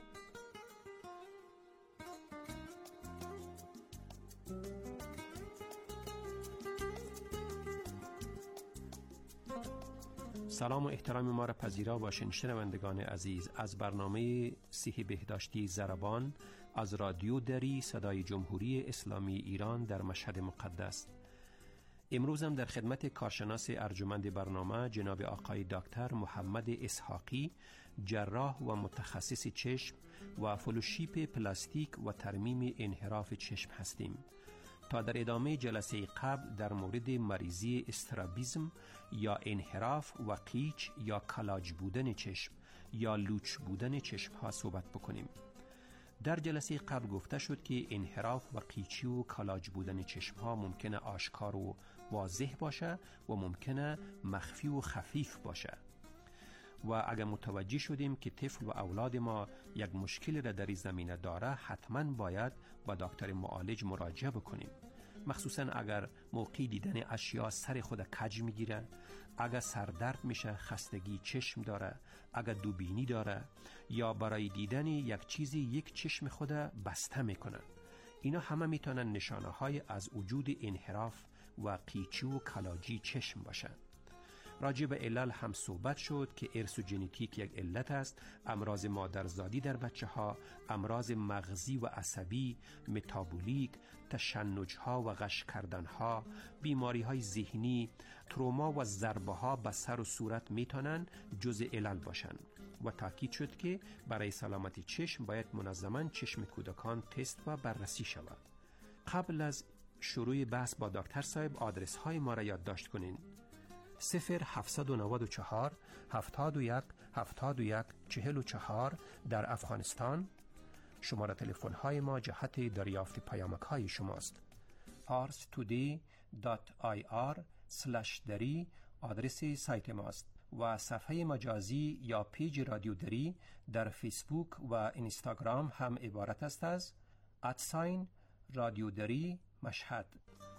سلام و احترام ما را پذیرا باشین شنوندگان عزیز از برنامه صحی بهداشتی ضربان از رادیو دری صدای جمهوری اسلامی ایران در مشهد مقدس. امروز هم در خدمت کارشناس ارجمند برنامه جناب آقای دکتر محمد اسحاقی، جراح و متخصص چشم و فلوشیپ پلاستیک و ترمیم انحراف چشم هستیم تا در ادامه جلسه قبل در مورد مریضی استرابیسم یا انحراف و قیچ یا کلاج بودن چشم یا لوچ بودن چشم ها صحبت بکنیم. در جلسه قبل گفته شد که انحراف و قیچی و کلاج بودن چشم ها ممکنه آشکار و واضح باشه و ممکنه مخفی و خفیف باشه. و اگر متوجه شدیم که طفل و اولاد ما یک مشکل را در این زمینه داره، حتما باید با دکتر معالج مراجعه بکنیم، مخصوصا اگر موقع دیدن اشیا سر خود کج میگیره، اگر سردرد میشه، خستگی چشم داره، اگر دوبینی داره یا برای دیدن یک چیزی یک چشم خود بسته میکنه. اینا همه میتونن نشانه های از وجود انحراف و قیچی و کلاجی چشم باشن. راجع به علل هم صحبت شد که ارث و ژنتیک یک علت است، امراض مادرزادی در بچه ها، امراض مغزی و عصبی، متابولیک، تشنج ها و غش کردن ها، بیماری های ذهنی، تروما و ضربه ها به سر و صورت میتونن جزء علل باشن. و تاکید شد که برای سلامتی چشم باید منظما چشم کودکان تست و بررسی شود. قبل از شروع بحث با دکتر صاحب آدرس های ما را یادداشت کنین: صفر هفتصد و نود و چهار هفتاد و یک هفتاد و یک چهل و چهار در افغانستان. شماره تلفن های ما جهت دریافت پیامک های شماست. پارس تودی دات آی آر سلش دری آدرس سایت ماست و صفحه مجازی یا پیج رادیو دری در فیسبوک و اینستاگرام هم عبارت است از ادساین رادیو دری مشهد.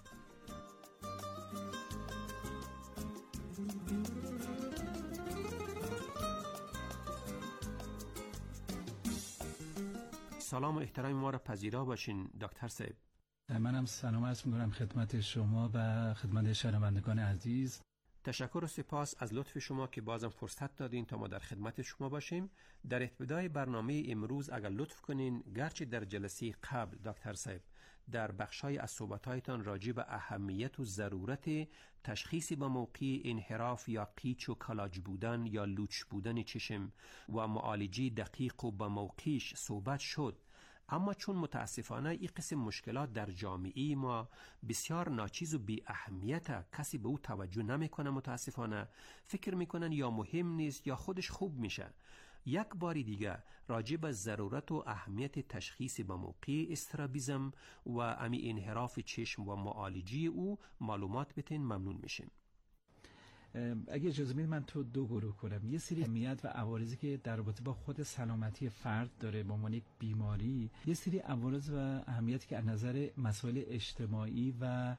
سلام و احترام ما را پذیرا باشین دکتر صاحب. منم سلام عرض می‌کنم خدمت شما و خدمت شنوندگان عزیز. تشکر و سپاس از لطف شما که بازم فرصت دادین تا ما در خدمت شما باشیم. در ابتدای برنامه امروز اگر لطف کنین، گرچه در جلسه قبل دکتر صاحب در بخشای از صحبت‌هایتان راجع به اهمیت و ضرورت تشخیص با موقع انحراف یا قیچ و کلاج بودن یا لوچ بودن چشم و معالجه دقیق و با موقعش صحبت شد، اما چون متاسفانه این قسم مشکلات در جامعه ما بسیار ناچیز و بی اهمیت، کسی به او توجه نمیکنه، متاسفانه فکر میکنن یا مهم نیست یا خودش خوب میشه. یک باری دیگه راجع به ضرورت و اهمیت تشخیص با موقع استرابیزم و امی انحراف چشم و معالجه او معلومات بتین ممنون میشیم. اگه اجازه بدید من تو دو گروه کنم. یه سری اهمیت و عوارضی که در رابطه با خود سلامتی فرد داره به عنوان یک بیماری، یه سری عوارض و اهمیتی که از نظر مسائل اجتماعی و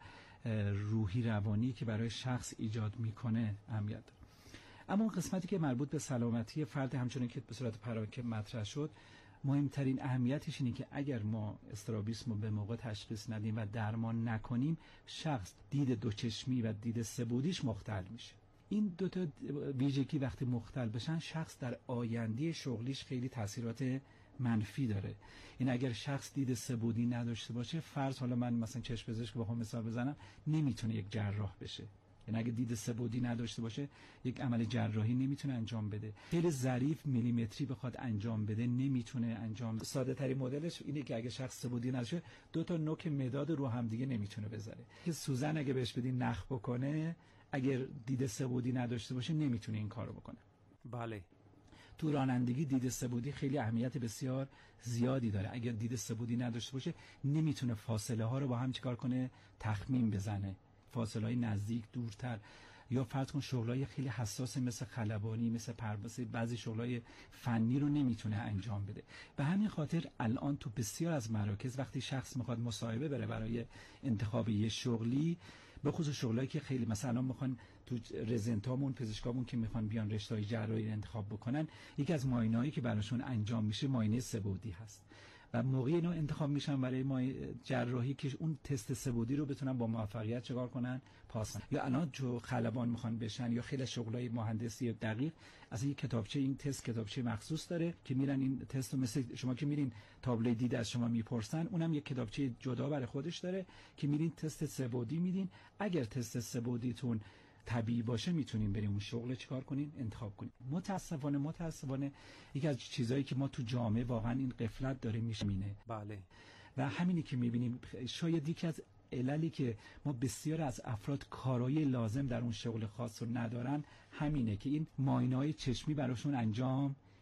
روحی روانی که برای شخص ایجاد میکنه اهمیت داره. اما اون قسمتی که مربوط به سلامتی فرد، همچنان که به صورت پراکنده مطرح شد، مهمترین اهمیتش اینه که اگر ما استرابیسم رو به موقع تشخیص ندیم و درمان نکنیم، شخص دید دوچشمی و دید سه‌بعدیش مختل میشه. این دو تا ویژگی وقتی مختل بشن، شخص در آینده شغلیش خیلی تاثیرات منفی داره. این اگر شخص دید سه‌بعدی نداشته باشه، فرض حالا من مثلا چشم پزشک بخوام مثال بزنم، نمیتونه یک جراح بشه. یعنی اگه دید سه‌بعدی نداشته باشه، یک عمل جراحی نمیتونه انجام بده. خیلی ظریف میلیمتری بخواد انجام بده نمیتونه انجام بده. ساده ترین مدلش اینه که اگه شخص سه‌بعدی نداشته، دو تا نوک مداد رو هم دیگه نمیتونه بذاره. که سوزن اگه بهش بدین نخ بکنه، اگر دید سه‌بعدی نداشته باشه نمیتونه این کارو بکنه. بله. تو رانندگی دید سه‌بعدی خیلی اهمیت بسیار زیادی داره. اگر دید سه‌بعدی نداشته باشه، نمیتونه فاصله ها رو با هم چیکار کنه، تخمین بزنه. فاصله‌های نزدیک، دورتر، یا فرض کن شغلای خیلی حساس مثل خلبانی، مثل پرواز، بعضی شغلای فنی رو نمیتونه انجام بده. به همین خاطر الان تو بسیار از مراکز وقتی شخص میخواد مصاحبه بره برای انتخاب یه شغلی، به خصوص شغلایی که خیلی مثلا میخوان تو رزنتامون، پزشکامون که میخوان بیان رشته‌های جراحی رو انتخاب بکنن، یکی از معاینه‌هایی که براشون انجام میشه معاینه سه‌بعدی هست. و موقع اینا انتخاب میشن برای ما جراحی که اون تست سه‌بعدی رو بتونن با موفقیت چکار کنن، پاس کنن. یا الان جو خلبان میخوان بشن یا خیلی شغلای مهندسی دقیق، از این کتابچه، این تست کتابچه مخصوص داره که میرن این تست رو، مثل شما که میرین تابلوی دید از شما میپرسن، اونم یک کتابچه جدا برای خودش داره که میرین تست سه‌بعدی میدین. اگر تست سه‌بعدیتون طبیعی باشه، میتونیم بریم اون شغل چیکار کنین، انتخاب کنین. متاسفانه متاسفانه یکی از چیزایی که ما تو جامعه واقعا این غفلت داره میشمینه. بله. و همینی که میبینیم، شاید یکی از عللی که ما بسیار از افراد کارایی لازم در اون شغل خاص رو ندارن همینه که این معاینه‌های چشمی براشون انجام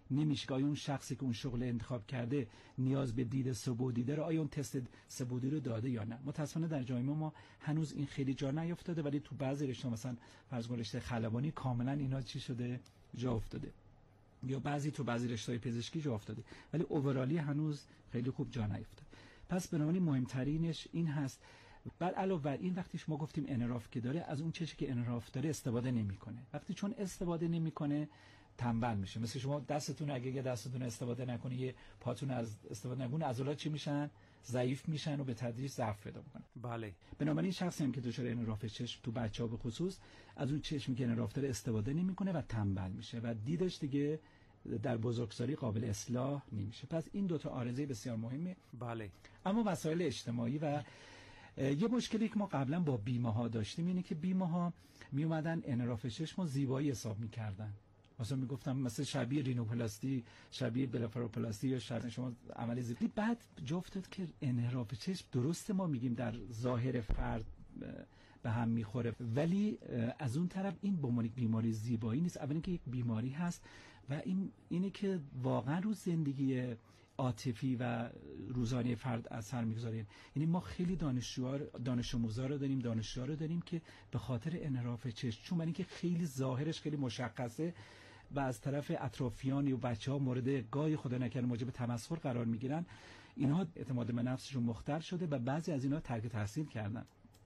نمیشه که آیا اون شخصی که اون شغل انتخاب کرده نیاز به دید سه‌بعدی داره، آیا اون تست سه‌بعدی رو داده یا نه. متأسفانه در جامعه ما هنوز این خیلی جا نیافتاده، ولی تو بعضی رشته مثلا فرض کن رشته خلبانی کاملا اینا چی شده جا افتاده، یا بعضی تو بعضی رشته‌های پزشکی جا افتاده، ولی اوورالی هنوز خیلی خوب جا نیافتاده. پس بنابراین مهمترینش این هست. بعد علاوه بر این وقتی ما گفتیم انحراف که داره، از اون چیزی که انحراف داره استفاده نمیکنه. وقتی چون استفاده نمیکنه تنبل میشه. مثل شما دستتون اگه یه دستتون استفاده نکنه، یه پاتون از استفاده نکنه، عضلات چی میشن؟ ضعیف میشن و به تدریج ضعف پیدا میکنن. بله. بنابراین شخصی هم که دچار انحراف چشم تو بچه‌ها به خصوص از اون چشمی که انحراف داره استفاده نمیکنه و تنبل میشه و دیدش دیگه در بزرگسالی قابل اصلاح نمیشه. پس این دو تا عارضه بسیار مهمه. بله. اما مسائل اجتماعی و یه مشکلی که ما قبلا با بیمه ها داشتیم اینه که بیمه ها می اومدن انحراف چشم رو زیبایی حساب میکردن. مثلا میگفتم مثلا شبیه رینوپلاستی، شبیه بلافاروپلاستی یا شبیه شما عمل زیبایی. بعد جا افتاد که انحراف چشم درسته ما میگیم در ظاهر فرد به هم میخوره، ولی از اون طرف این به عنوان بیماری زیبایی نیست. اولا که یک بیماری هست و این اینه که واقعا رو زندگی عاطفی و روزانه فرد اثر میگذاره. یعنی ما خیلی دانشجوها دانش آموزا رو داریم، دانشجوها رو داریم که به خاطر انحراف چشم، چون من اینکه خیلی ظاهرش خیلی مشخصه و از طرف اطرافیان و بچه‌ها مورد گاهی خدا نکنه موجب تمسخر قرار میگیرن، اینها اعتماد به نفسشون مختل شده و بعضی از اینها ترک تحصیل کردن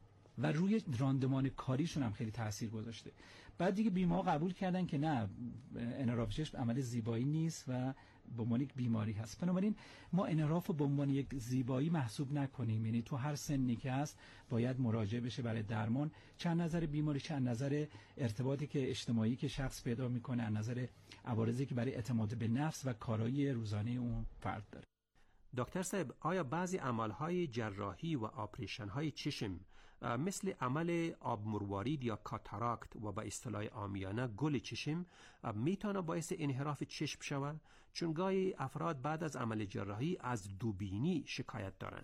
و روی راندمان کاریشون هم خیلی تاثیر گذاشته. بعد دیگه بیمه‌ها قبول کردن که نه، انحراف چشم عمل زیبایی نیست و به عنوان یک بیماری هست. بنابراین ما انحراف رو به عنوان یک زیبایی محسوب نکنیم. یعنی تو هر سنی که هست باید مراجعه بشه برای درمان، چه از نظر بیماری، چه از نظر ارتباطی که اجتماعی که شخص پیدا میکنه، از نظر عوارضی که برای اعتماد به نفس و کارایی روزانه اون فرد داره. دکتر صاحب، آیا بعضی عملهای جراحی و آپریشن‌های چشم مثل عمل آب مروارید یا کاتاراکت و به اصطلاح عامیانه گل چشم میتونه باعث انحراف چشم شود؟ چون گاهی افراد بعد از عمل جراحی از دوبینی شکایت دارن.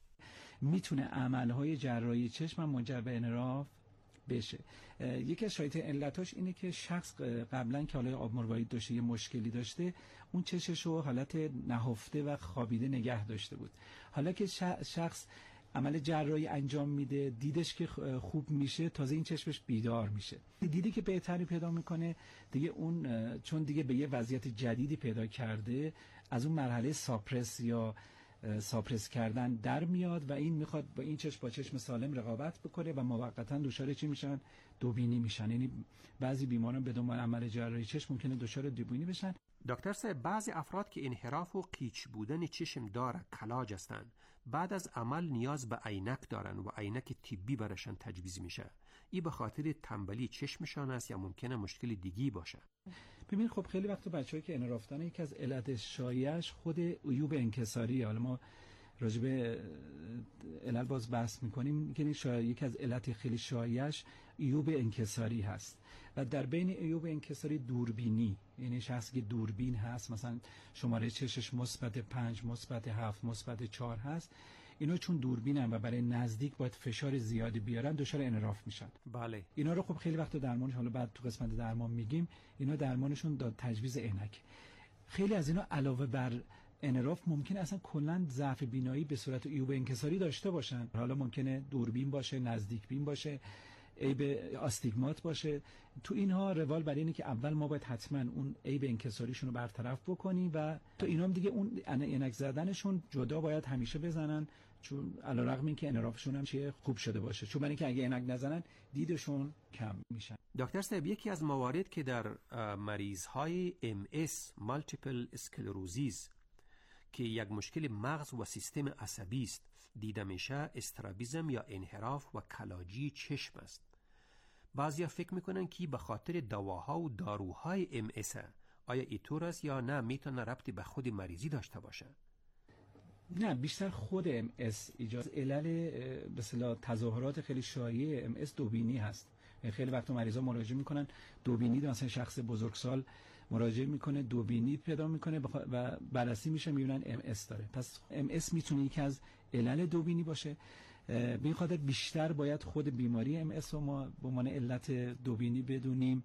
میتونه عملهای جراحی چشم منجر به انحراف بشه. یکی از شایعه علتاش اینه که شخص قبلا که حالا آب مروارید داشته، یه مشکلی داشته، اون چشمش رو حالت نهفته و خوابیده نگه داشته بود. حالا که شخص عمل جراحی انجام میده، دیدش که خوب میشه، تازه این چشمش بیدار میشه. دیدی که بهتری پیدا میکنه دیگه، اون چون دیگه به یه وضعیت جدیدی پیدا کرده، از اون مرحله ساپرس یا ساپرس کردن در میاد و این میخواد با این چشم با چشم سالم رقابت بکنه و موقتا دچار چی میشن؟ دوبینی میشن. یعنی بعضی بیماران بدون عمل جراحی چشم ممکنه دچار دوبینی بشن. دکتر صاحب، بعضی افراد که انحراف و قیچ بودن چشم داره کلاج هستن، بعد از عمل نیاز به عینک دارن و عینک طبی براشون تجویز میشه. این به خاطر تنبلی چشمشان است یا ممکنه مشکل دیگی باشه؟ ببین خب خیلی وقت بچه‌ای که انحراف دارن یکی از علت شایعش خود عیوب انکساری، حالا ما راجع به علل باز بحث میکنیم که شاید یکی از علت خیلی شایعش عیوب انکساری هست و در بین عیوب انکساری دوربینی، یعنی شخصی که دوربین هست، مثلا شماره چشش مثبت پنج، مثبت هفت، مثبت چهار هست، اینا چون دوربینن و برای نزدیک باید فشار زیادی بیارن، دچار انحراف میشن. بله. اینا رو خب خیلی وقت درمانش، حالا بعد تو قسمت درمان میگیم، اینا درمانشون داد تجویز عینک. خیلی از اینا علاوه بر انحراف ممکن اصلا کلا ضعف بینایی به صورت عیوب انکساری داشته باشن. حالا ممکنه دوربین باشه، نزدیک بین باشه، عیب آستیگمات باشه. تو اینها روال برای اینه که اول ما باید حتما اون عیب انکساریشون رو برطرف بکنیم و تو اینام دیگه اون عینک زدنشون جدا باید همیشه بزنن، چون علیرغم اینکه انحرافشون هم چیه خوب شده باشه، چون برای اینکه اگه عینک نزنن دیدشون کم میشن. دکتر صاحب، یکی از موارد که در مریض‌های ام اس مالتیپل اسکلروزیس که یک مشکل مغز و سیستم عصبی است دیده میشه، استرابیزم یا انحراف و کلاجی چشم است. بعضیا فکر میکنن که به خاطر دواها و داروهای ام اس. آیا اینطور است یا نه میتونه ربطی به خود مریضی داشته باشه؟ نه، بیشتر خود ام اس ایجاد علل به اصطلاح تظاهرات خیلی شایع ام اس دوبینی هست. خیلی وقتا مریضا مراجعه میکنن دوبینی، مثلا شخص بزرگسال مراجعه میکنه دوبینی پیدا میکنه و بررسی میشه میبینن ام اس داره. پس ام اس میتونه یکی از علل دوبینی باشه. به این خاطر بیشتر باید خود بیماری ام اس رو ما به عنوان علت دوبینی بدونیم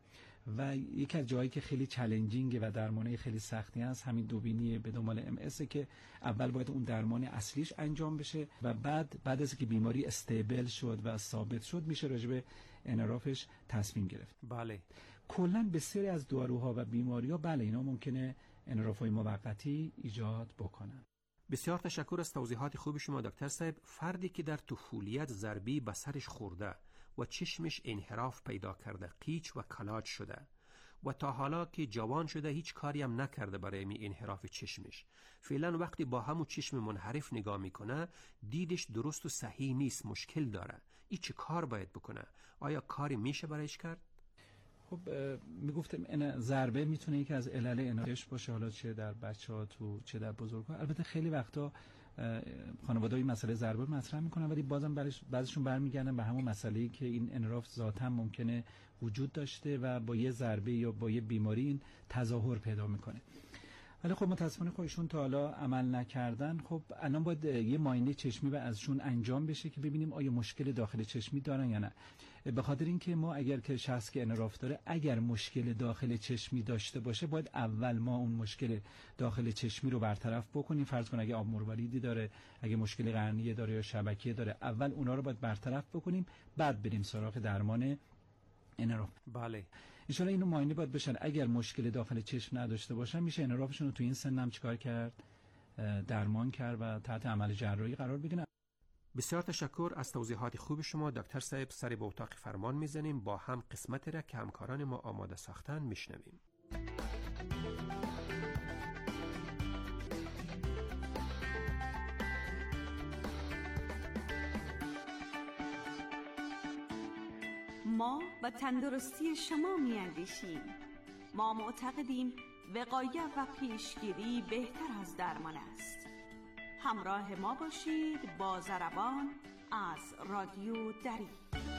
و یکی از جایی که خیلی چالنجینگه و درمانه خیلی سختی هست همین دوبینی به دنبال ام اس که اول باید اون درمان اصلیش انجام بشه و بعد بعد از که بیماری استیبل شد و ثابت شد میشه راجع به انحرافش تصمیم گرفت. بله. کلا بسیاری از داروها و بیماری‌ها بله اینا ممکنه انحراف‌های موقتی ایجاد بکنن. بسیار تشکر از توضیحات خوب شما دکتر صاحب. فردی که در طفولیت ضربی به سرش خورده و چشمش انحراف پیدا کرده، قیچ و کلاج شده و تا حالا که جوان شده هیچ کاری هم نکرده برای این انحراف چشمش، فعلا وقتی با همون چشم منحرف نگاه میکنه دیدش درست و صحیح نیست، مشکل داره، این چه کار باید بکنه؟ آیا کاری میشه برایش کرد؟ خب میگفتم این ضربه میتونه یکی از علل انحراف باشه، حالا چه در بچه‌ها تو چه در بزرگ‌ها. البته خیلی وقتا خانواده‌ها این مسئله ضربه مطرح میکنن ولی بازم بعضیشون برمیگردن به همون مسئله‌ای که این انحراف ذاتاً ممکنه وجود داشته و با یه ضربه یا با یه بیماری این تظاهر پیدا میکنه. ولی خب متاسفانه خودشون تا حالا عمل نکردن. خب الان باید یه معاینه چشمی و ازشون انجام بشه که ببینیم آیا مشکل داخل چشمی دارن یا نه. به خاطر اینکه ما اگر که شخص که انحراف داره اگر مشکل داخل چشمی داشته باشه باید اول ما اون مشکل داخل چشمی رو برطرف بکنیم. فرض کن اگه آب مرواریدی داره، اگه مشکل قرنیه داره یا شبکیه داره، اول اونا رو باید برطرف بکنیم بعد بریم سراغ درمان انحراف. بله. انشالله اینو معاینه باید بشن. اگر مشکل داخل چشم نداشته باشن میشه انحرافشون رو تو این سن هم چیکار کرد؟ درمان کرد و تحت عمل جراحی قرار بگیرن. بسیار تشکر از توضیحات خوب شما دکتر صاحب. سری به اتاق فرمان میزنیم، با هم قسمت را که همکاران ما آماده ساختن میشنویم. ما و تندرستی شما میاندیشیم. ما معتقدیم وقایت و پیشگیری بهتر از درمان است. همراه ما باشید با ضربان از رادیو دری.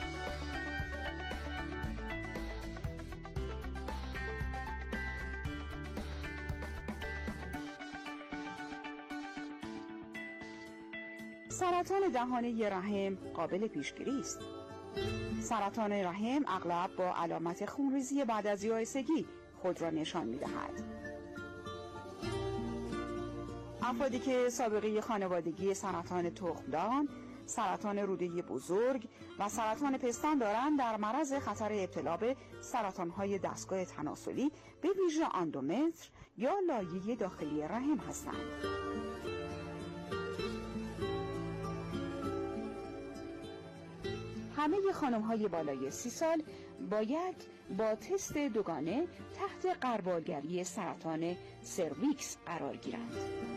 سرطان دهانه رحم قابل پیشگیری است. سرطان رحم اغلب با علامت خونریزی بعد از یائسگی خود را نشان می‌دهد. افرادی که سابقه خانوادگی سرطان تخمدان، سرطان روده بزرگ و سرطان پستان دارند در معرض خطر ابتلا به سرطان‌های دستگاه تناسلی به ویژه اندومتر یا لایه داخلی رحم هستند. همه خانم‌های بالای سی سال باید با تست دوگانه تحت غربالگری سرطان سرویکس قرار گیرند.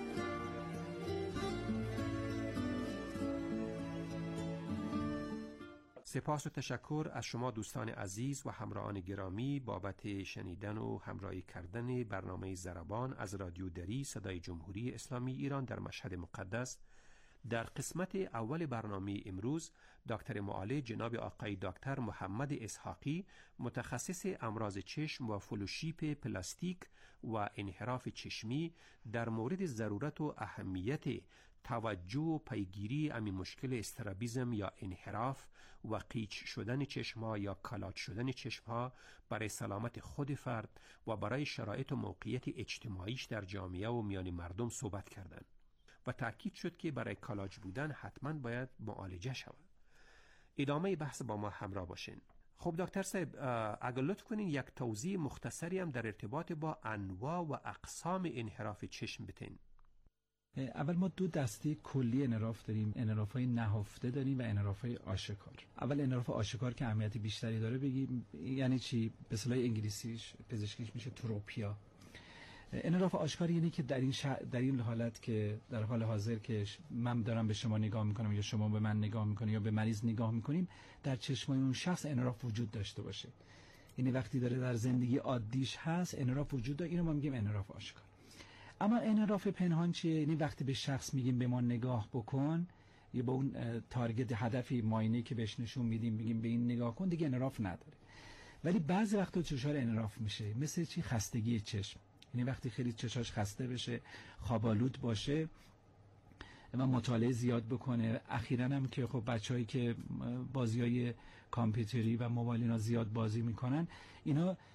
سپاس و تشکر از شما دوستان عزیز و همراهان گرامی بابت شنیدن و همراهی کردن برنامه ضربان از رادیو دری صدای جمهوری اسلامی ایران در مشهد مقدس. در قسمت اول برنامه امروز دکتر معالج جناب آقای دکتر محمد اسحاقی متخصص امراض چشم و فلوشیپ پلاستیک و انحراف چشمی در مورد ضرورت و اهمیت توجه و پیگیری امی مشکل استرابیزم یا انحراف و قیچ شدن چشمها یا کلاج شدن چشمها برای سلامت خود فرد و برای شرایط و موقعیت اجتماعیش در جامعه و میان مردم صحبت کردند و تأکید شد که برای کلاج بودن حتما باید معالجه شود. ادامه بحث با ما همراه باشین. خب دکتر صاحب اگر لطف کنین یک توضیح مختصری هم در ارتباط با انواع و اقسام انحراف چشم بتین. اول ما دو دسته کلی انحراف داریم، انحراف‌های نهفته داریم و انحراف‌های آشکار. اول انحراف آشکار که اهمیت بیشتری داره بگیم یعنی چی؟ به اصطلاح انگلیسیش پزشکیش میشه تروپیا. انحراف آشکار یعنی که در این شع... در این حالت که در حال حاضر که من دارم به شما نگاه میکنم یا شما به من نگاه میکنید یا به مریض نگاه میکنیم در چشمای اون شخص انحراف وجود داشته باشه. یعنی وقتی داره در زندگی عادیش هست انحراف وجود داره، اینو ما میگیم انحراف آشکار. اما انحراف پنهان چیه؟ یعنی وقتی به شخص میگیم به ما نگاه بکن یا با اون تارگت هدفی معاینه‌ای که بهش نشون میدیم میگیم به این نگاه کن، دیگه انحراف نداره. ولی بعضی وقتا دچار انحراف میشه، مثل چی؟ خستگی چشم. یعنی وقتی خیلی چشاش خسته بشه، خوابالود باشه و مطالعه زیاد بکنه. اخیراً هم که خب بچه‌هایی که بازی‌های کامپیوتری و موبایل اینا زیاد بازی میکنن اینا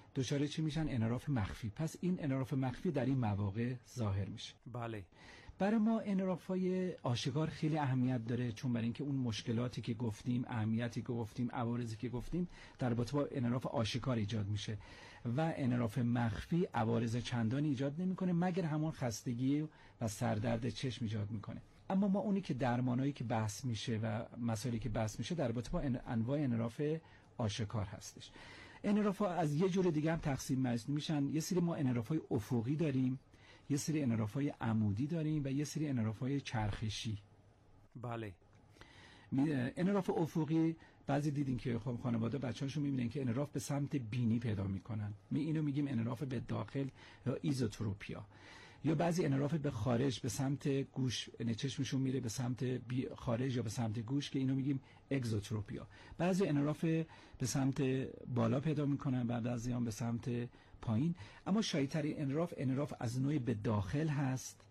دچار چی میشن؟ انحراف مخفی. پس این انحراف مخفی در این مواقع ظاهر میشه. بله. برای ما انحراف‌های آشکار خیلی اهمیت داره، چون برای اینکه اون مشکلاتی که گفتیم، اهمیتی که گفتیم، عوارضی که گفتیم در رابطه با انحراف آشکار ایجاد میشه و انحراف مخفی عوارض چندانی ایجاد نمیکنه مگر همون خستگی و سردرد چشم ایجاد میکنه. اما ما اونی که درمانایی که بحث میشه و مسائلی که بحث میشه در رابطه با انواع انحراف آشکار هستش. انحراف‌ها از یه جور دیگه هم تقسیم میشن. یه سری ما انحراف‌های افقی داریم، یه سری انحراف‌های عمودی داریم و یه سری انحراف‌های چرخشی. بله. انحراف افقی بعضی دیدین که خب خانواده بچه‌هاشون می‌بینن که انحراف به سمت بینی پیدا می‌کنن. می اینو میگیم انحراف به داخل یا ایزوتروپیا. یا بعضی انحراف به خارج به سمت گوش، یعنی چشمشون میره به سمت خارج یا به سمت گوش که اینو میگیم اگزوتروپیا. بعضی انحراف به سمت بالا پیدا میکنن و بعضی هم به سمت پایین. اما شایع‌ترین انحراف انحراف از نوع به داخل هست.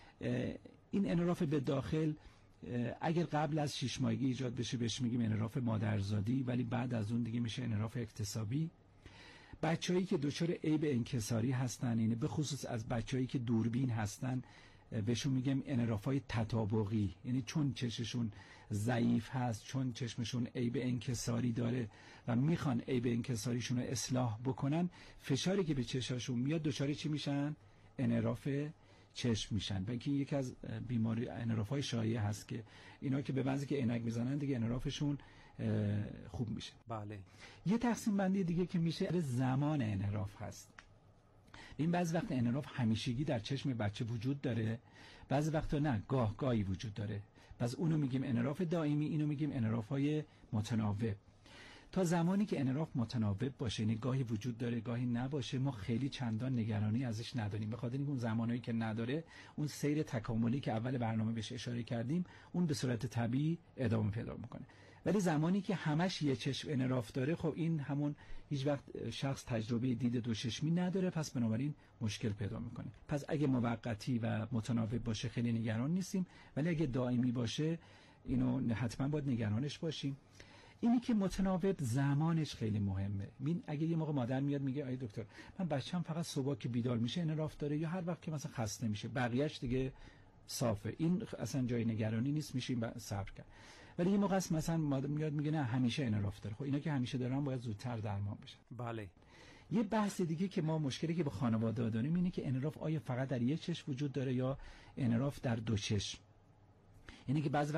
این انحراف به داخل اگر قبل از شش ماهگی ایجاد بشه بهش میگیم انحراف مادرزادی، ولی بعد از اون دیگه میشه انحراف اکتسابی. بچه‌هایی که دچار عیب انکساری هستن، یعنی به خصوص از بچه‌هایی که دوربین هستن بهشون میگم انحرافای تطابقی، یعنی چون چشمشون ضعیف هست، چون چشمشون عیب انکساری داره و میخوان عیب انکساریشون رو اصلاح بکنن، فشاری که به چشمشون میاد دچار چی میشن؟ انحراف چشم میشن. و اینکه یکی از بیماری انحرافای شایع هست که اینا که به بعضی که عینک میزنن دیگه انحرافشون خوب میشه. بله. یه تقسیم بندی دیگه که میشه زمان انحراف هست. این بعضی وقت انحراف همیشگی در چشم بچه وجود داره، بعضی وقتا نه، گاه گاهی وجود داره. پس اونو میگیم انحراف دائمی، اینو میگیم انحراف‌های متناوب. تا زمانی که انحراف متناوب باشه، یعنی گاهی وجود داره گاهی نباشه، ما خیلی چندان نگرانی ازش نداریم. بخاطر اینکه اون زمانایی که نداره، اون سیر تکاملی که اول برنامه بهش اشاره کردیم، اون به صورت طبیعی ادامه پیدا میکنه. ولی زمانی که همش یه چشم انحراف داره، خب این همون هیچ وقت شخص تجربه دید دو چشمی نداره، پس بنابراین مشکل پیدا میکنه. پس اگه موقتی و متناوب باشه خیلی نگران نیستیم، ولی اگه دائمی باشه اینو حتما باید نگرانش باشیم. اینی که متناوب زمانش خیلی مهمه. این اگه یه موقع مادر میاد میگه آی دکتر من بچه‌م فقط صبح که بیدار میشه انحراف داره، یا هر وقت که مثلا خسته میشه، بقیه‌اش دیگه صافه، این اصلا جای نگرانی نیست، میشیم صبر کرد. ولی یه موقع است مثلا مادر میاد میگه نه همیشه انحراف داره. خب اینا که همیشه دارن باید زودتر درمان بشن. بله. یه بحث دیگه که ما مشکلی که با خانواده داریم اینه که انحراف آیا فقط در یک چشم وجود داره یا انحراف در دو چشم. یعنی که بعضی